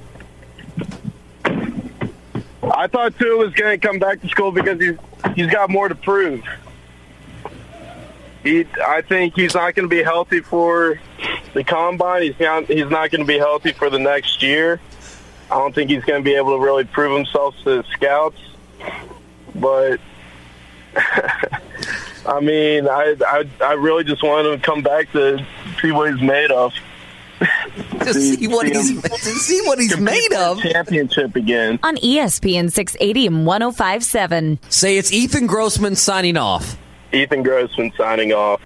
I thought Tua was going to come back to school because he's he's got more to prove. He, I think he's not going to be healthy for the combine. He's not, he's not going to be healthy for the next year. I don't think he's going to be able to really prove himself to the scouts. But I mean, I, I I really just want him to come back to see what he's made of. To see what see he's him to see what he's compete made for a of. championship again. On E S P N six eighty and one oh five point seven. Say it's Ethan Grossman signing off. Ethan Grossman signing off.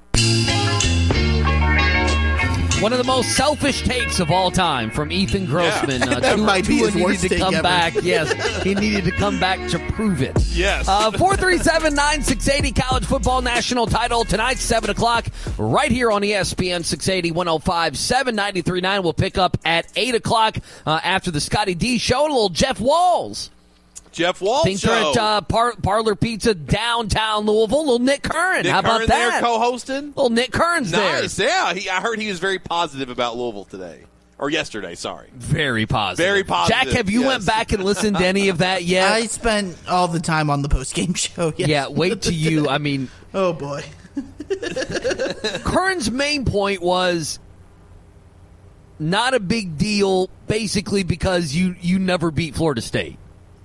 One of the most selfish takes of all time from Ethan Grossman. Yeah. Uh, That Tua- might be Tua his needed worst to take come ever. back. Yes, he needed to come back to prove it. Yes. Uh, four three seven, nine six eight zero college football national title tonight, seven o'clock, right here on E S P N six eighty, one oh five, seven ninety-three point nine. We'll pick up at eight o'clock uh, after the Scotty D show. And a little Jeff Walls. Jeff Wall Things show. are at uh, Par- Parlor Pizza downtown Louisville. Little Nick Curran. Nick How about Curran that? there co-hosting. Little Nick Curran's Nice. there. Yeah, he, I heard he was very positive about Louisville today. Or yesterday, sorry. Very positive. Very positive. Jack, have you yes. went back and listened to any of that yet? I spent all the time on the post-game show. Yes. Yeah, wait till you, I mean. Oh, boy. Curran's main point was not a big deal, basically because you, you never beat Florida State.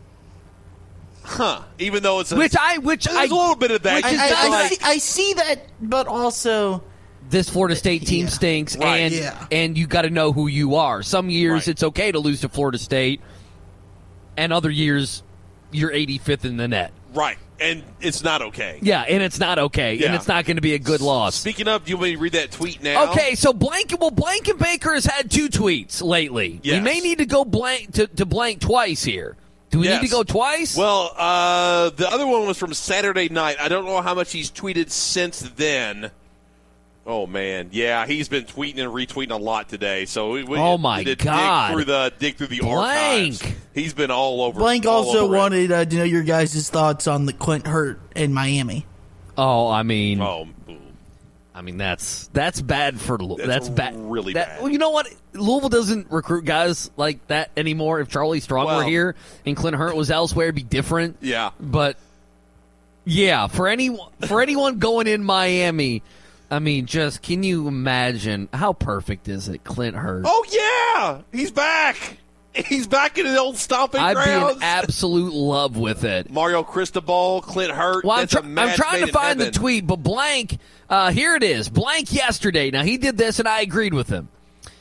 Huh. Even though it's a, which I, which there's I, a little bit of that. which I, is I, not I, like, see, I see that, but also... this Florida State team Yeah. stinks, Right. and Yeah. and you got to know who you are. Some years Right. it's okay to lose to Florida State, and other years you're eighty-fifth in the net. Right. And it's not okay. Yeah, and it's not okay, Yeah. and it's not going to be a good loss. Speaking of, do you want me to read that tweet now? Okay, so Blank, well, Blankenbaker has had two tweets lately. Yes. We may need to go blank to, to blank twice here. Do we Yes. need to go twice? Well, uh, the other one was from Saturday night. I don't know how much he's tweeted since then. Oh, man. Yeah, he's been tweeting and retweeting a lot today. So we, we Oh, my did God. Dig through the, dig through the Blank. archives. He's been all over Blank all also over it. wanted uh, to know your guys' thoughts on the Clint Hurt in Miami. oh, I mean, Oh, I mean that's that's bad for Lou- That's that's, bad. really that, bad. Well, you know what? Louisville doesn't recruit guys like that anymore. If Charlie Strong Well- were here and Clint Hurt was elsewhere, it'd be different. yeah. But yeah, for any for anyone going in Miami, I mean, just can you imagine how perfect is it, Clint Hurt? Oh, yeah. He's back. He's back in the old stomping I'd be grounds. in absolute love with it. Mario Cristobal, Clint Hurt. Well, I'm, that's tr- a match I'm trying made to in find the heaven. tweet, but Blank, uh, here it is. Blank yesterday. Now, he did this, and I agreed with him.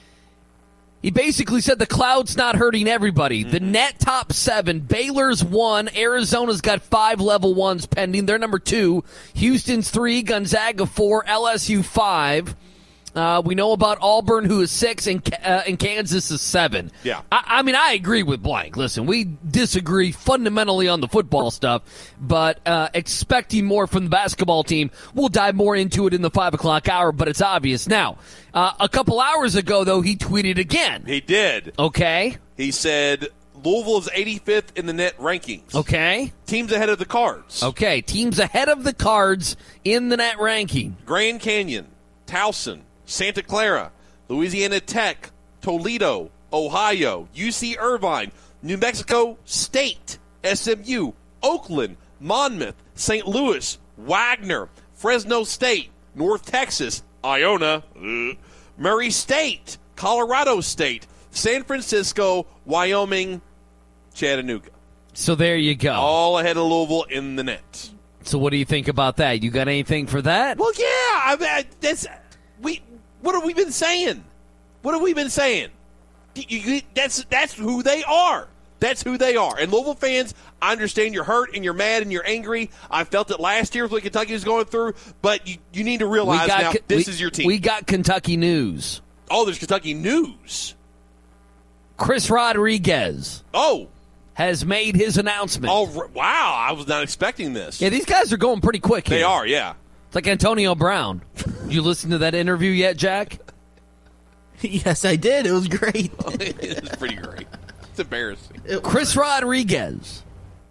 He basically said the cloud's not hurting everybody. Mm-hmm. The net top seven. Baylor's one. Arizona's got five level ones pending. They're number two. Houston's three. Gonzaga four. L S U five. Uh, we know about Auburn, who is six, and uh, and Kansas is seven. Yeah. I, I mean, I agree with Blank. Listen, we disagree fundamentally on the football stuff, but uh, expecting more from the basketball team. We'll dive more into it in the five o'clock hour, but it's obvious now. Uh, a couple hours ago, though, he tweeted again. He did. Okay. He said Louisville is eighty-fifth in the net rankings. Okay. Teams ahead of the Cards. Okay. Teams ahead of the Cards in the net ranking. Grand Canyon, Towson, Santa Clara, Louisiana Tech, Toledo, Ohio, U C Irvine, New Mexico State, S M U, Oakland, Monmouth, Saint Louis, Wagner, Fresno State, North Texas, Iona, uh, Murray State, Colorado State, San Francisco, Wyoming, Chattanooga. So there you go. All ahead of Louisville in the net. So what do you think about that? You got anything for that? Well, yeah, I mean, that's we. What have we been saying? What have we been saying? You, you, that's that's who they are. That's who they are. And Louisville fans, I understand you're hurt and you're mad and you're angry. I felt it last year with what Kentucky was going through, but you, you need to realize now this we, is your team. We got Kentucky news. Oh, there's Kentucky news. Chris Rodriguez. Oh. Has made his announcement. Oh, wow. I was not expecting this. Yeah, these guys are going pretty quick here. They are, yeah. It's like Antonio Brown. Did you listen to that interview yet, Jack? Yes, I did. It was great. It was pretty great. It's embarrassing. It Chris Rodriguez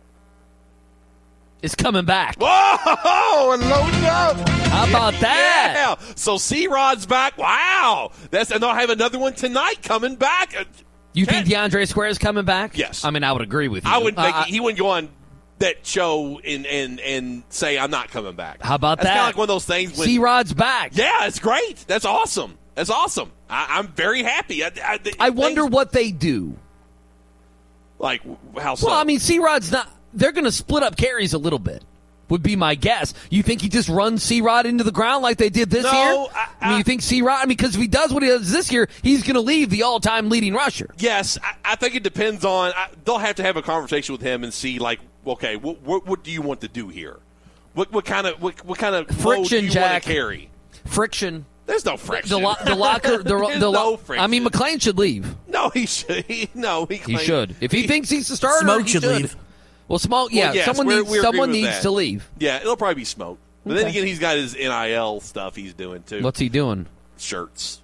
is coming back. Whoa! And loading up. How about that? Yeah. So C-Rod's back. Wow. That's and they'll have another one tonight coming back. You think DeAndre Square is coming back? Yes. I mean, I would agree with you. I wouldn't. Uh, Think, I- he wouldn't go on that show and and and say I'm not coming back. How about That's that? kind of like one of those things. When, C-Rod's back. Yeah, it's great. That's awesome. That's awesome. I, I'm very happy. I, I, I wonder things, what they do. like how. So? Well, I mean, C-Rod's not. They're going to split up carries a little bit. Would be my guess. You think he just runs C-Rod into the ground like they did this No, year? I- I mean, you think C-Rod? I mean, because if he does what he does this year, he's going to leave the all-time leading rusher. Yes, I, I think it depends on. I, they'll have to have a conversation with him and see, like, okay, what what, what do you want to do here? What what kind of what, what kind of load Friction, do you Jack. want to carry? Friction. There's no friction. The, lo- the locker. The, There's the lo- no friction. I mean, McClain should leave. No, he should. He, no, he, He claimed- should. If he, thinks he's the starter, Smoke he should leave. Well, Smoke, yeah, Well, yes, someone we're- needs, we agree someone with needs that. to leave. Yeah, it'll probably be Smoke. But then Okay. again, he's got his N I L stuff he's doing too. What's he doing? Shirts.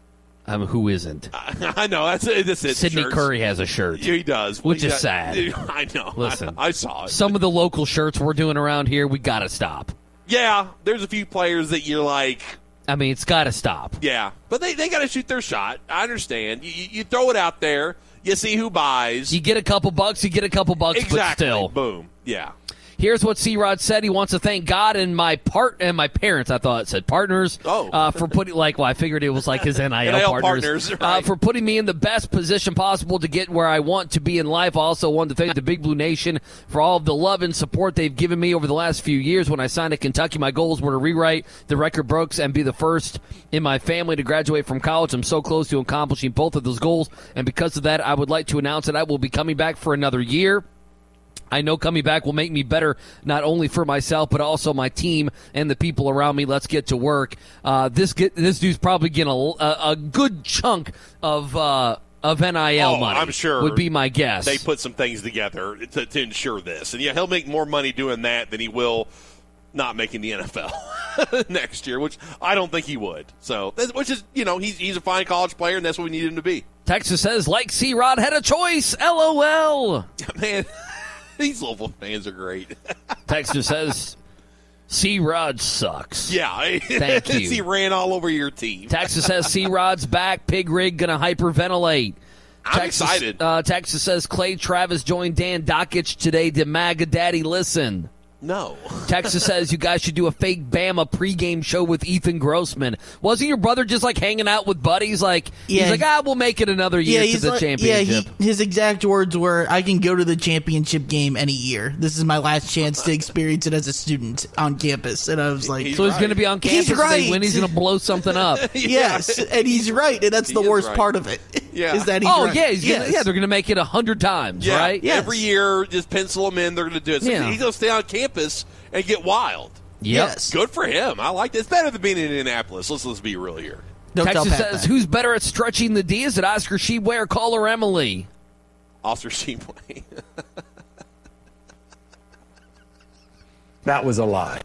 I mean, who isn't? I know. That's, that's it. Sidney shirts. Curry has a shirt. Yeah, he does. Which He is got- sad. I know. Listen, I, I saw it. Some of the local shirts we're doing around here, we got to stop. Yeah, there's a few players that you're like, I mean, it's got to stop. yeah, but they, they got to shoot their shot. I understand. You, you, you throw it out there, you see who buys. You get a couple bucks, you get a couple bucks, exactly. but still. Boom. Yeah. Here's what C-Rod said. He wants to thank God and my part and my parents. I thought it said partners. Oh. uh, for putting like well, I figured it was like his N I L, N I L partners. partners, uh, right. for putting me in the best position possible to get where I want to be in life. I also want to thank the Big Blue Nation for all of the love and support they've given me over the last few years. When I signed at Kentucky, my goals were to rewrite the record books and be the first in my family to graduate from college. I'm so close to accomplishing both of those goals, and because of that, I would like to announce that I will be coming back for another year. I know coming back will make me better, not only for myself, but also my team and the people around me. Let's get to work. Uh, this get, this dude's probably getting a, a, a good chunk of uh, of N I L Oh, money. I'm sure would be my guess. They put some things together to, to ensure this. And, yeah, he'll make more money doing that than he will not making the N F L next year, which I don't think he would. So, which is, you know, he's, he's a fine college player, and that's what we need him to be. Texas says, like C-Rod had a choice. L O L. Man. These Louisville fans are great. Texter says, C-Rod sucks. Yeah. Thank you. He ran all over your team. Texas says, C-Rod's back. Pig rig going to hyperventilate. I'm Texas, excited. Uh, Texas says, Clay Travis joined Dan Dockich today. Did MAGA Daddy listen? No. Texas says you guys should do a fake Bama pregame show with Ethan Grossman. Wasn't your brother just like hanging out with buddies? Like Yeah. he's like, ah, we'll make it another year Yeah, to he's the like, championship. yeah. He, his exact words were, "I can go to the championship game any year. This is my last chance to experience it as a student on campus." And I was like, so he's going to be on campus. He's If right. they win, he's going to blow something up. Yes, and he's right, and that's He the is worst right. part of it. Yeah. is that he's oh right. yeah, he's gonna, Yes. yeah. They're going to make it a hundred times, Yeah. right? Yes. Every year, just pencil him in. They're going to do it. So Yeah. he's going to stay on campus and get wild. Yes. Good for him. I like this. It's better than being in Indianapolis. Let's, let's be real here. Don't tell Texas Pat says, that. who's better at stretching the D? Is it Oscar Shebway or Caller Emily? Oscar Shebway. That was a lie.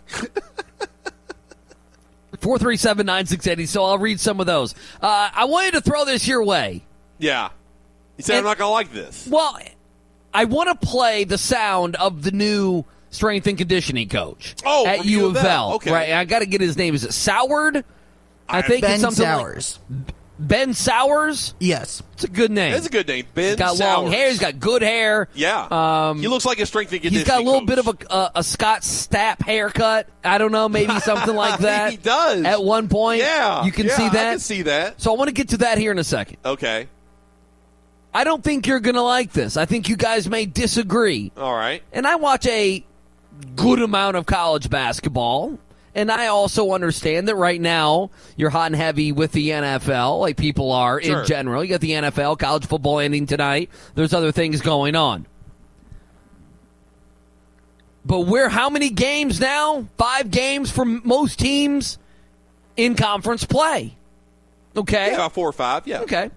four three seven, nine six eight zero. So I'll read some of those. Uh, I wanted to throw this your way. Yeah. He said, I'm not going to like this. Well, I want to play the sound of the new strength and conditioning coach Oh, at from U of L. Okay. Right, I got to get his name. Is it Soward? I think Ben it's something Sowers. like Ben Sowers. Yes. It's a good name. That's a good name. Ben He's got Sowers. long hair. He's got good hair. Yeah. Um, he looks like a strength and conditioning He's got a little coach. bit of a, a, a Scott Stapp haircut. I don't know, maybe something like that. He does. At one point. Yeah. You can Yeah, see I that. can see that. So I want to get to that here in a second. Okay. I don't think you're going to like this. I think you guys may disagree. All right. And I watch a good amount of college basketball. And I also understand that right now you're hot and heavy with the N F L, like people are Sure. in general. You got the N F L, college football ending tonight. There's other things going on. But we're how many games now? Five games for most teams in conference play. Okay? Yeah, about four or five. Yeah. Okay.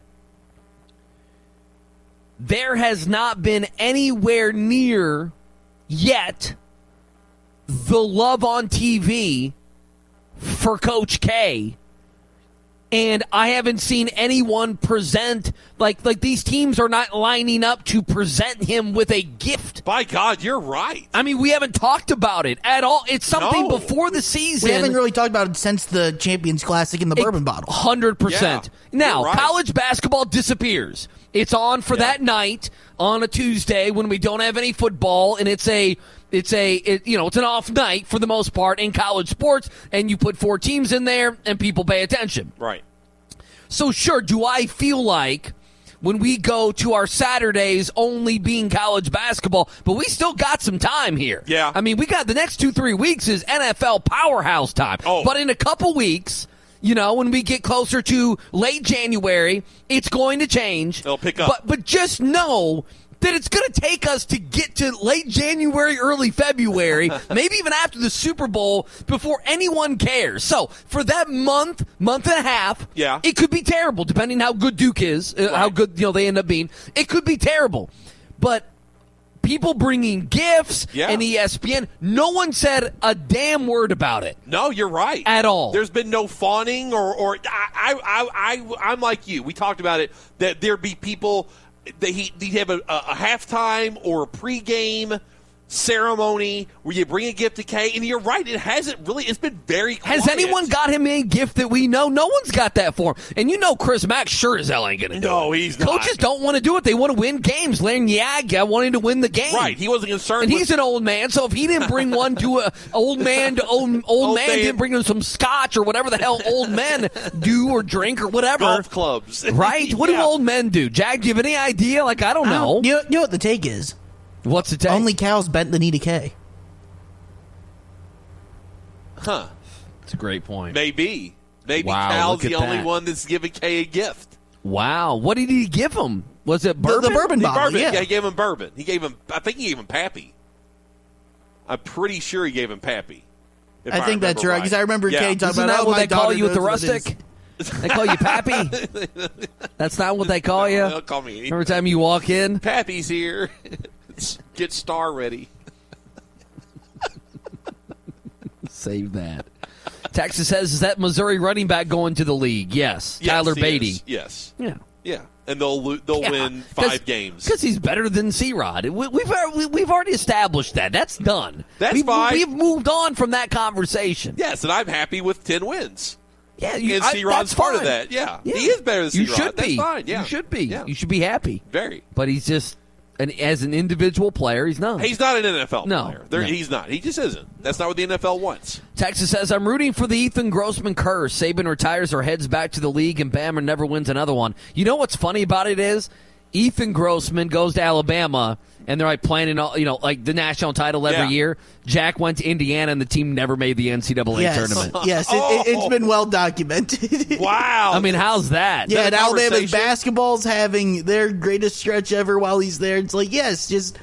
There has not been anywhere near yet the love on T V for Coach K. And I haven't seen anyone present like like these teams are not lining up to present him with a gift. By God, you're right. I mean, we haven't talked about it at all. It's something No. before the season. We haven't really talked about it since the Champions Classic in the bourbon bottle. one hundred percent. Yeah, now, you're right. college basketball disappears. It's on for Yeah. that night on a Tuesday when we don't have any football, and it's a it's a it, you know it's an off night for the most part in college sports, and you put four teams in there and people pay attention. Right. So sure, do I feel like when we go to our Saturdays only being college basketball, but we still got some time here. Yeah. I mean, we got the next two, three weeks is N F L powerhouse time. Oh. But in a couple weeks, you know, when we get closer to late January, it's going to change. It'll pick up. But, but just know that it's going to take us to get to late January, early February, maybe even after the Super Bowl, before anyone cares. So for that month, month and a half, Yeah. it could be terrible, depending how good Duke is, uh, how good you know they end up being. It could be terrible, but people bringing gifts Yeah. and E S P N. No one said a damn word about it. No, you're right. At all. There's been no fawning or, or I, I, I, I, I'm like you. We talked about it, that there'd be people that he, he'd have a, a halftime or a pregame ceremony where you bring a gift to Kay, and you're right, it hasn't really, it's been very quiet. Has anyone got him a gift that we know? No one's got that for him. And you know Chris Mack sure as hell ain't going to do it. No, he's not. Coaches don't want to do it. They want to win games. Larry Nyaga wanted to win the game. Right, he wasn't concerned And with, he's an old man, so if he didn't bring one to a old man to old, old, Old man, man. didn't bring him some scotch or whatever the hell old men do or drink or whatever. golf clubs. Right? What Yeah. do old men do? Jack, do you have any idea? Like, I don't I know. don't- you, know, you know what the take is? What's the take? Only cows bent the knee to K. Huh. That's a great point. Maybe. Maybe Wow, Cal's look at the only that. one that's giving Kay a gift. Wow. What did he give him? Was it bourbon? The, the bourbon He bottle, bourbon. yeah. he gave him bourbon. He gave him, I think he gave him Pappy. I'm pretty sure he gave him Pappy. if I think that's remember right, because I remember Yeah. Kay talking Isn't about, that oh, what my they call daughter you at the knows what it rustic? They call you Pappy? That's not what they call you? They'll call me anything. Every time you walk in? Pappy's here. Get Star ready. Save that. Texas says, is that Missouri running back going to the league? Yes. Yes, Tyler he Beatty. is. Yes. Yeah. Yeah. And they'll lo- they'll Yeah, win 'cause- five games. Because he's better than C-Rod. We, we've, we- we've already established that. That's done. That's we've, fine. We've moved on from that conversation. Yes, and I'm happy with ten wins. Yeah, you, And I- C-Rod's that's part of fine. that. Yeah. Yeah. He is better than You C-Rod. should That's be. fine. Yeah. You should be. Yeah. You should be happy. Very. But he's just, an, as an individual player, he's not. He's not an N F L No, player. There- no. He's not. He just isn't. That's not what the N F L wants. Texas says, I'm rooting for the Ethan Grossman curse. Saban retires or heads back to the league, and Bama never wins another one. You know what's funny about it is Ethan Grossman goes to Alabama, and they're like planning, all, you know, like the national title every Yeah. year. Jack went to Indiana, and the team never made the N C double A Yes, tournament. yes, it, it, it's been well documented. Wow. I mean, how's that? Yeah, and that a Alabama's conversation? basketball's having their greatest stretch ever while he's there. It's like, yes, just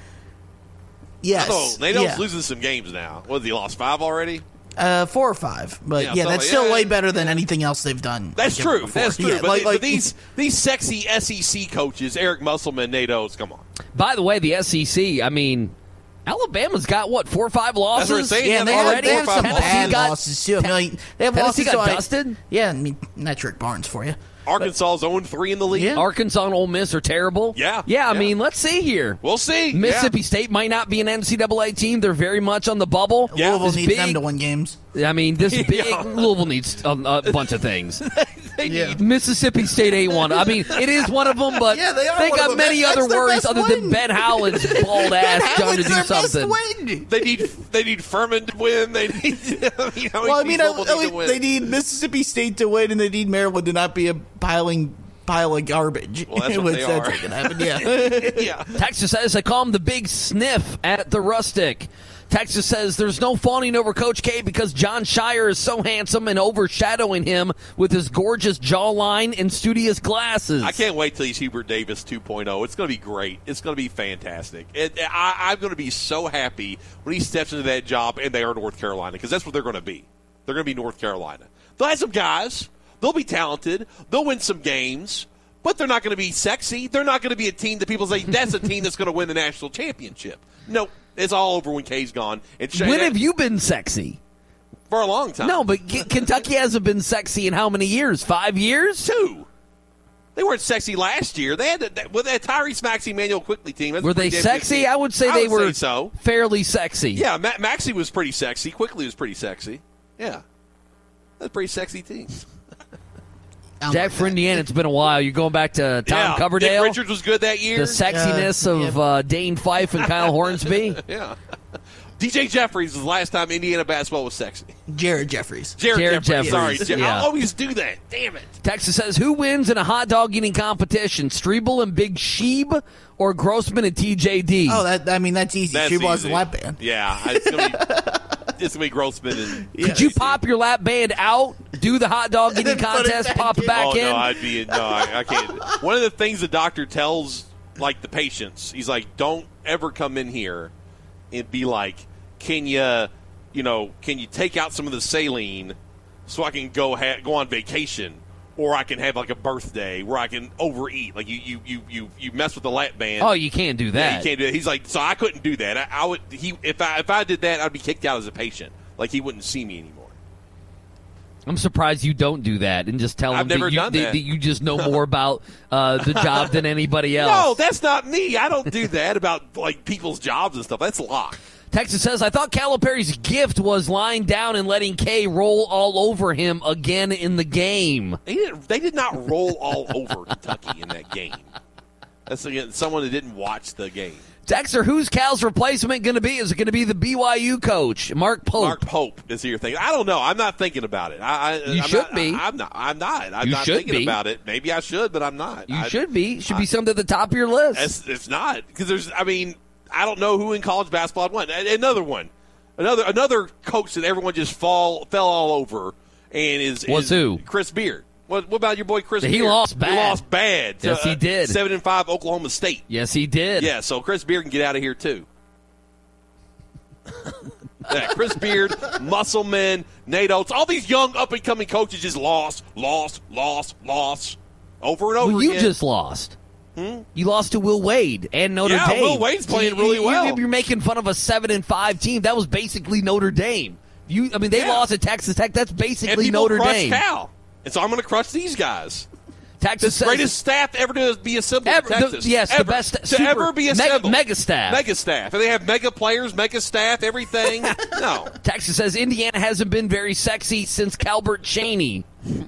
yes. Oh, Nadeau's yeah. losing some games now. What, he lost five already? Uh, four or five, but Yeah, yeah, so that's like, still yeah, way better than anything else they've done. That's like, true. before. That's true. Yeah, but, like- the- but like- these these sexy S E C coaches, Eric Musselman, Nadeau's, come on. By the way, the S E C, I mean, Alabama's got, what, four or five losses? That's what I'm saying. Yeah, and they have, already? they have some Tennessee bad got- losses too. I mean, like, they have Tennessee losses. got so I- dusted? yeah, I mean, that's Rick Barnes for you. Arkansas's oh and three in the league. Yeah. Arkansas and Ole Miss are terrible. Yeah. Yeah, I Yeah. mean, let's see here. We'll see. Mississippi State might not be an N C double A team. They're very much on the bubble. Yeah. Louisville This needs big- them to win games. I mean, this big Yeah. Louisville needs a, a bunch of things. They Yeah. need Mississippi State ain't one. I mean, it is one of them, but Yeah, they are one got of them. many That's other their worries best other than win. Ben Howland's bald ass trying to Howard's do their best something. win. They need they need Furman to win. They need. I mean, how many Well, I mean, I, people I need to mean, win? they need Mississippi State to win, and they need Maryland to not be a piling pile of garbage. Well, that's what Which they that's are. not gonna happen. Yeah. yeah. Texas says they call him the big sniff at the Rustic. Texas says there's no fawning over Coach K because John Shire is so handsome and overshadowing him with his gorgeous jawline and studious glasses. I can't wait till he's Hubert Davis two point oh. It's going to be great. It's going to be fantastic. It, I, I'm going to be so happy when he steps into that job and they are North Carolina because that's what they're going to be. They're going to be North Carolina. They'll have some guys. They'll be talented. They'll win some games. But they're not going to be sexy. They're not going to be a team that people say, that's a team that's going to win the national championship. No, it's all over when K's gone. And Shay- When have you been sexy? For a long time. No, but K- Kentucky hasn't been sexy in how many years? Five years? Two. They weren't sexy last year. They had that with that Tyrese Maxey, Manuel Quickly team. That's a Were they pretty damn good sexy? team. I would say I they would were say so. fairly sexy. Yeah, Ma- Maxey was pretty sexy. Quickly was pretty sexy. Yeah. That's a pretty sexy team. Jack, for Indiana, it's been a while. You're going back to Tom yeah. Coverdale? Nick Richards was good that year. The sexiness Uh, of uh, Dane Fife and Kyle Hornsby? Yeah. D J Jeffries was the last time Indiana basketball was sexy. Jared Jeffries. Jared, Jared Jeffries. Jeffries, Sorry. yeah. I always do that. Damn it. Texas says, who wins in a hot dog eating competition? Streble and Big Sheeb or Grossman and T J D? Oh, that I mean that's easy. That's She was easy. a lap band. Yeah. It's going to be, it's gonna be Grossman. And Could you pop your lap band out, do the hot dog eating And then put it contest, back pop it in? back oh, in? no, I'd be no, I, I can't. One of the things the doctor tells, like, the patients, he's like, don't ever come in here and be like, can you, you know, can you take out some of the saline so I can go ha- go on vacation? or I can have like a birthday where I can overeat. Like you, you, you, you, you mess with the lap band. Oh, you can't do that. Yeah, you can't do it. He's like, so I couldn't do that. I, I would. He if I if I did that, I'd be kicked out as a patient. Like he wouldn't see me anymore. I'm surprised you don't do that and just tell I've him never that, you, done that, that. that you just know more about uh, the job than anybody else. No, that's not me. I don't do that about like people's jobs and stuff. That's Locke. Texas says, I thought Calipari's gift was lying down and letting K roll all over him again in the game. They did, they did not roll all over Kentucky in that game. That's again, someone that didn't watch the game. Dexter, who's Cal's replacement going to be? Is it going to be the B Y U coach, Mark Pope? Mark Pope is here thinking. I don't know. I'm not thinking about it. I, I, you I'm should not, be. I, I'm not. I'm not. I'm you not should thinking be. about it. Maybe I should, but I'm not. You I, should be. Should I, be something at the top of your list. It's, it's not because there's. I mean, I don't know who in college basketball won. Another one, another another coach that everyone just fall fell all over and is was is who? Chris Beard. What, what about your boy Chris He Beard? lost bad. He lost bad. To, Yes, he did. Uh, Seven and five Oklahoma State. Yes, he did. Yeah, so Chris Beard can get out of here too. Yeah, Chris Beard, Musselman, Nate Oates, all these young up and coming coaches just lost, lost, lost, lost, over and over well, you again. just lost. Hmm? You lost to Will Wade and Notre yeah, Dame. Will Wade's playing You- really you- well. You're making fun of a seven and five team. That was basically Notre Dame. You, I mean, they Yeah. lost at Texas Tech. That's and basically people Notre crushed Dame. Cal. And so I'm going to crush these guys. Texas the says- greatest staff ever to be assembled Ever- in the- Texas. yes, the ever, best- to super- ever be mega- assembled. mega staff. Mega staff. And they have mega players, mega staff, everything. No. Texas says Indiana hasn't been very sexy since Calbert Cheney.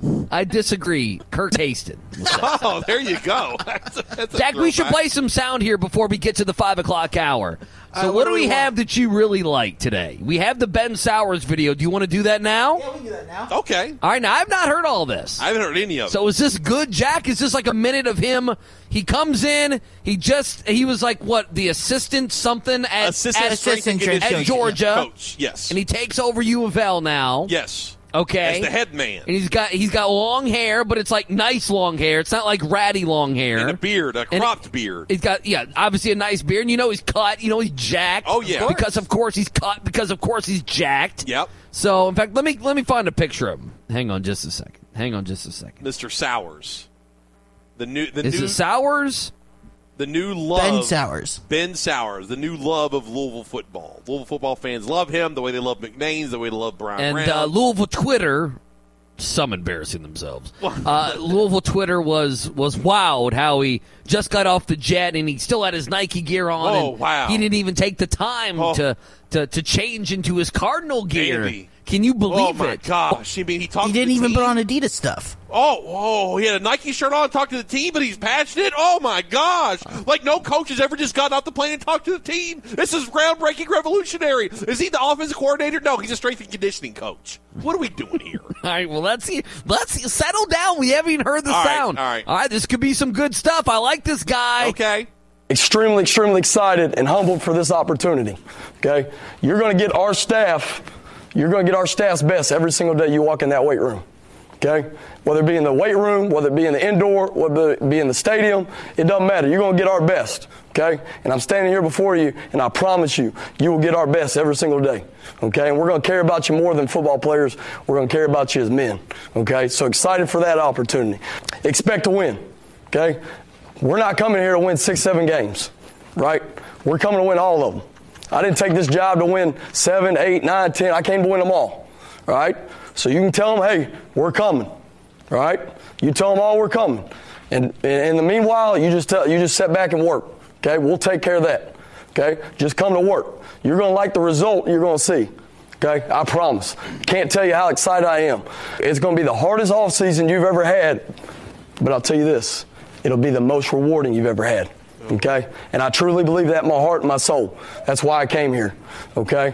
I disagree. Kirk Haston. Oh, there you go. That's a, that's a Jack, we should throwback. play some sound here before we get to the five o'clock hour. So, Uh, what, what do do we we want? have that you really like today? We have the Ben Sowers video. Do you want to do that now? Yeah, we can do that now. Okay. All right, now I've not heard all this. I haven't heard any of it. So is this good, Jack? Is this like a minute of him? He comes in. He just he was like what the assistant something at Assistant at, strength and at conditioning Georgia, coach, yes. and he takes over U of L now. Yes. Okay. As the head man. And he's got he's got long hair, but it's like nice long hair. It's not like ratty long hair. And a beard, a And cropped beard. He's got yeah, obviously a nice beard. And you know he's cut. You know he's jacked. Oh, yeah. Of course. because of course he's cut. Because of course he's jacked. Yep. So in fact, let me let me find a picture of him. Hang on just a second. Hang on just a second. Mister Sowers. The new the Is new it Sowers? the new love Ben Sowers. Ben Sowers, the new love of Louisville football. Louisville football fans love him the way they love McNames, the way they love Brown And Brown. uh, Louisville Twitter, some embarrassing themselves. Uh, Louisville Twitter was was wowed how he just got off the jet and he still had his Nike gear on. Oh, and wow. He didn't even take the time Oh. to, to to change into his Cardinal gear. Baby. Can you believe oh my it? gosh! I mean, he talked. He to didn't the even team. put on Adidas stuff. Oh, oh, he had a Nike shirt on, talked to the team, but he's passionate. Oh my gosh! Like no coach has ever just gotten off the plane and talked to the team. This is groundbreaking, revolutionary. Is he the offensive coordinator? No, he's a strength and conditioning coach. What are we doing here? All right, well let's see. Let's see. Settle down. We haven't even heard the All right, sound. all right. all right. This could be some good stuff. I like this guy. Okay. Extremely, extremely excited and humbled for this opportunity. Okay, you're going to get our staff. You're going to get our staff's best every single day you walk in that weight room. Okay, whether it be in the weight room, whether it be in the indoor, whether it be in the stadium, it doesn't matter. You're going to get our best. Okay, and I'm standing here before you, and I promise you, you will get our best every single day. Okay, and we're going to care about you more than football players. We're going to care about you as men. Okay, so excited for that opportunity. Expect to win. Okay. We're not coming here to win six, seven games, right? We're coming to win all of them. I didn't take this job to win seven, eight, nine, ten. I came to win them all, all right? So you can tell them, hey, we're coming, all right? You tell them all we're coming. And, and in the meanwhile, you just tell, you just sit back and work, okay? We'll take care of that, okay? Just come to work. You're going to like the result you're going to see, okay? I promise. Can't tell you how excited I am. It's going to be the hardest offseason you've ever had, but I'll tell you this. It'll be the most rewarding you've ever had, okay? And I truly believe that in my heart and my soul. That's why I came here, okay?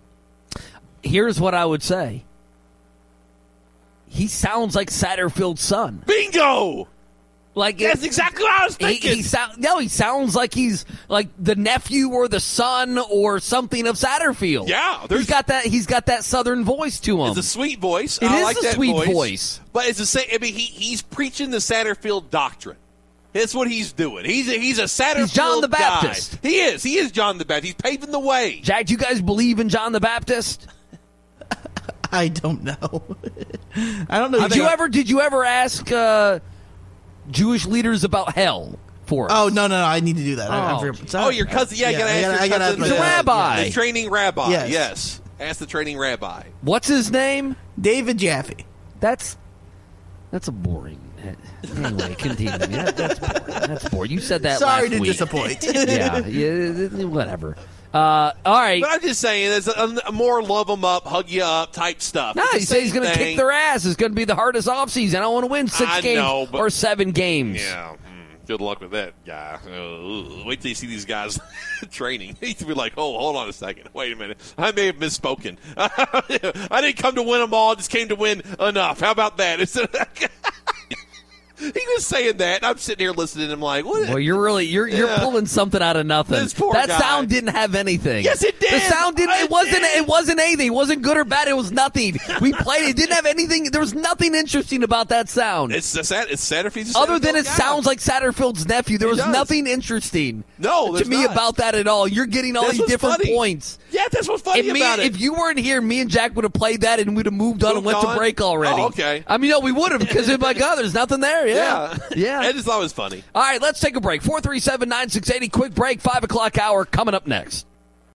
Here's what I would say. He sounds like Satterfield's son. Bingo! Like That's it- exactly what I was He, thinking. he sound, no, he sounds like he's like the nephew or the son or something of Satterfield. Yeah, there's- he's got that. He's got that southern voice to him. It's a sweet voice. It I is like a that sweet voice. voice. But it's the same. I mean, he, he's preaching the Satterfield doctrine. That's what he's doing. He's a, he's a Satterfield He's John the guy. Baptist. He is. He is John the Baptist. He's paving the way. Jack, do you guys believe in John the Baptist? I don't know. I don't know. Did you ever? Did you ever ask uh, Jewish leaders about hell? For us? Oh no, no, no! I need to do that. Oh, I, I oh your cousin. Yeah, yeah, you gotta I ask gotta, your I gotta cousin. ask He's a my- rabbi. The training rabbi. Yes. Yes. Ask the training rabbi. What's his name? David Jaffe. That's that's a boring. Anyway, continue. Yeah, that's boring. That's boring. You said that. Sorry last to week. disappoint. yeah, yeah, whatever. Uh, all right. But I'm just saying, there's a, a more love them up, hug you up type stuff. No, It's the he said he's same going to thing. kick their ass. It's going to be the hardest offseason. I want to win six I games know, but- or seven games. Yeah. mm, Good luck with that guy. Uh, wait till you see these guys training. He'd be like, oh, hold on a second. Wait a minute. I may have misspoken. I didn't come to win them all. I just came to win enough. How about that? He was saying that, and I'm sitting here listening, and I'm like, what? Well, you're really you're you're Yeah. pulling something out of nothing. This poor that guy. sound didn't have anything. Yes, it did. The sound didn't. I It wasn't. did. It wasn't anything. It wasn't good or bad. It was nothing. We played. It didn't have anything. There was nothing interesting about that sound. It's the Sat- it's Satterfield's a Other than Satterfield it guy. sounds like Satterfield's nephew, there It was does. nothing interesting. No, to there's me not. about that at all. You're getting all That's these what's different funny. points. Yeah, that's what's funny If, me, about it. if you weren't here, me and Jack would have played that and we'd have moved on and Moved went on? to break already. Oh, okay. I mean, no, we would have because, oh my God, there's nothing there. Yeah. yeah. I just thought it was funny. All right, let's take a break. four three seven, nine six eight zero. Quick break. five o'clock hour coming up next.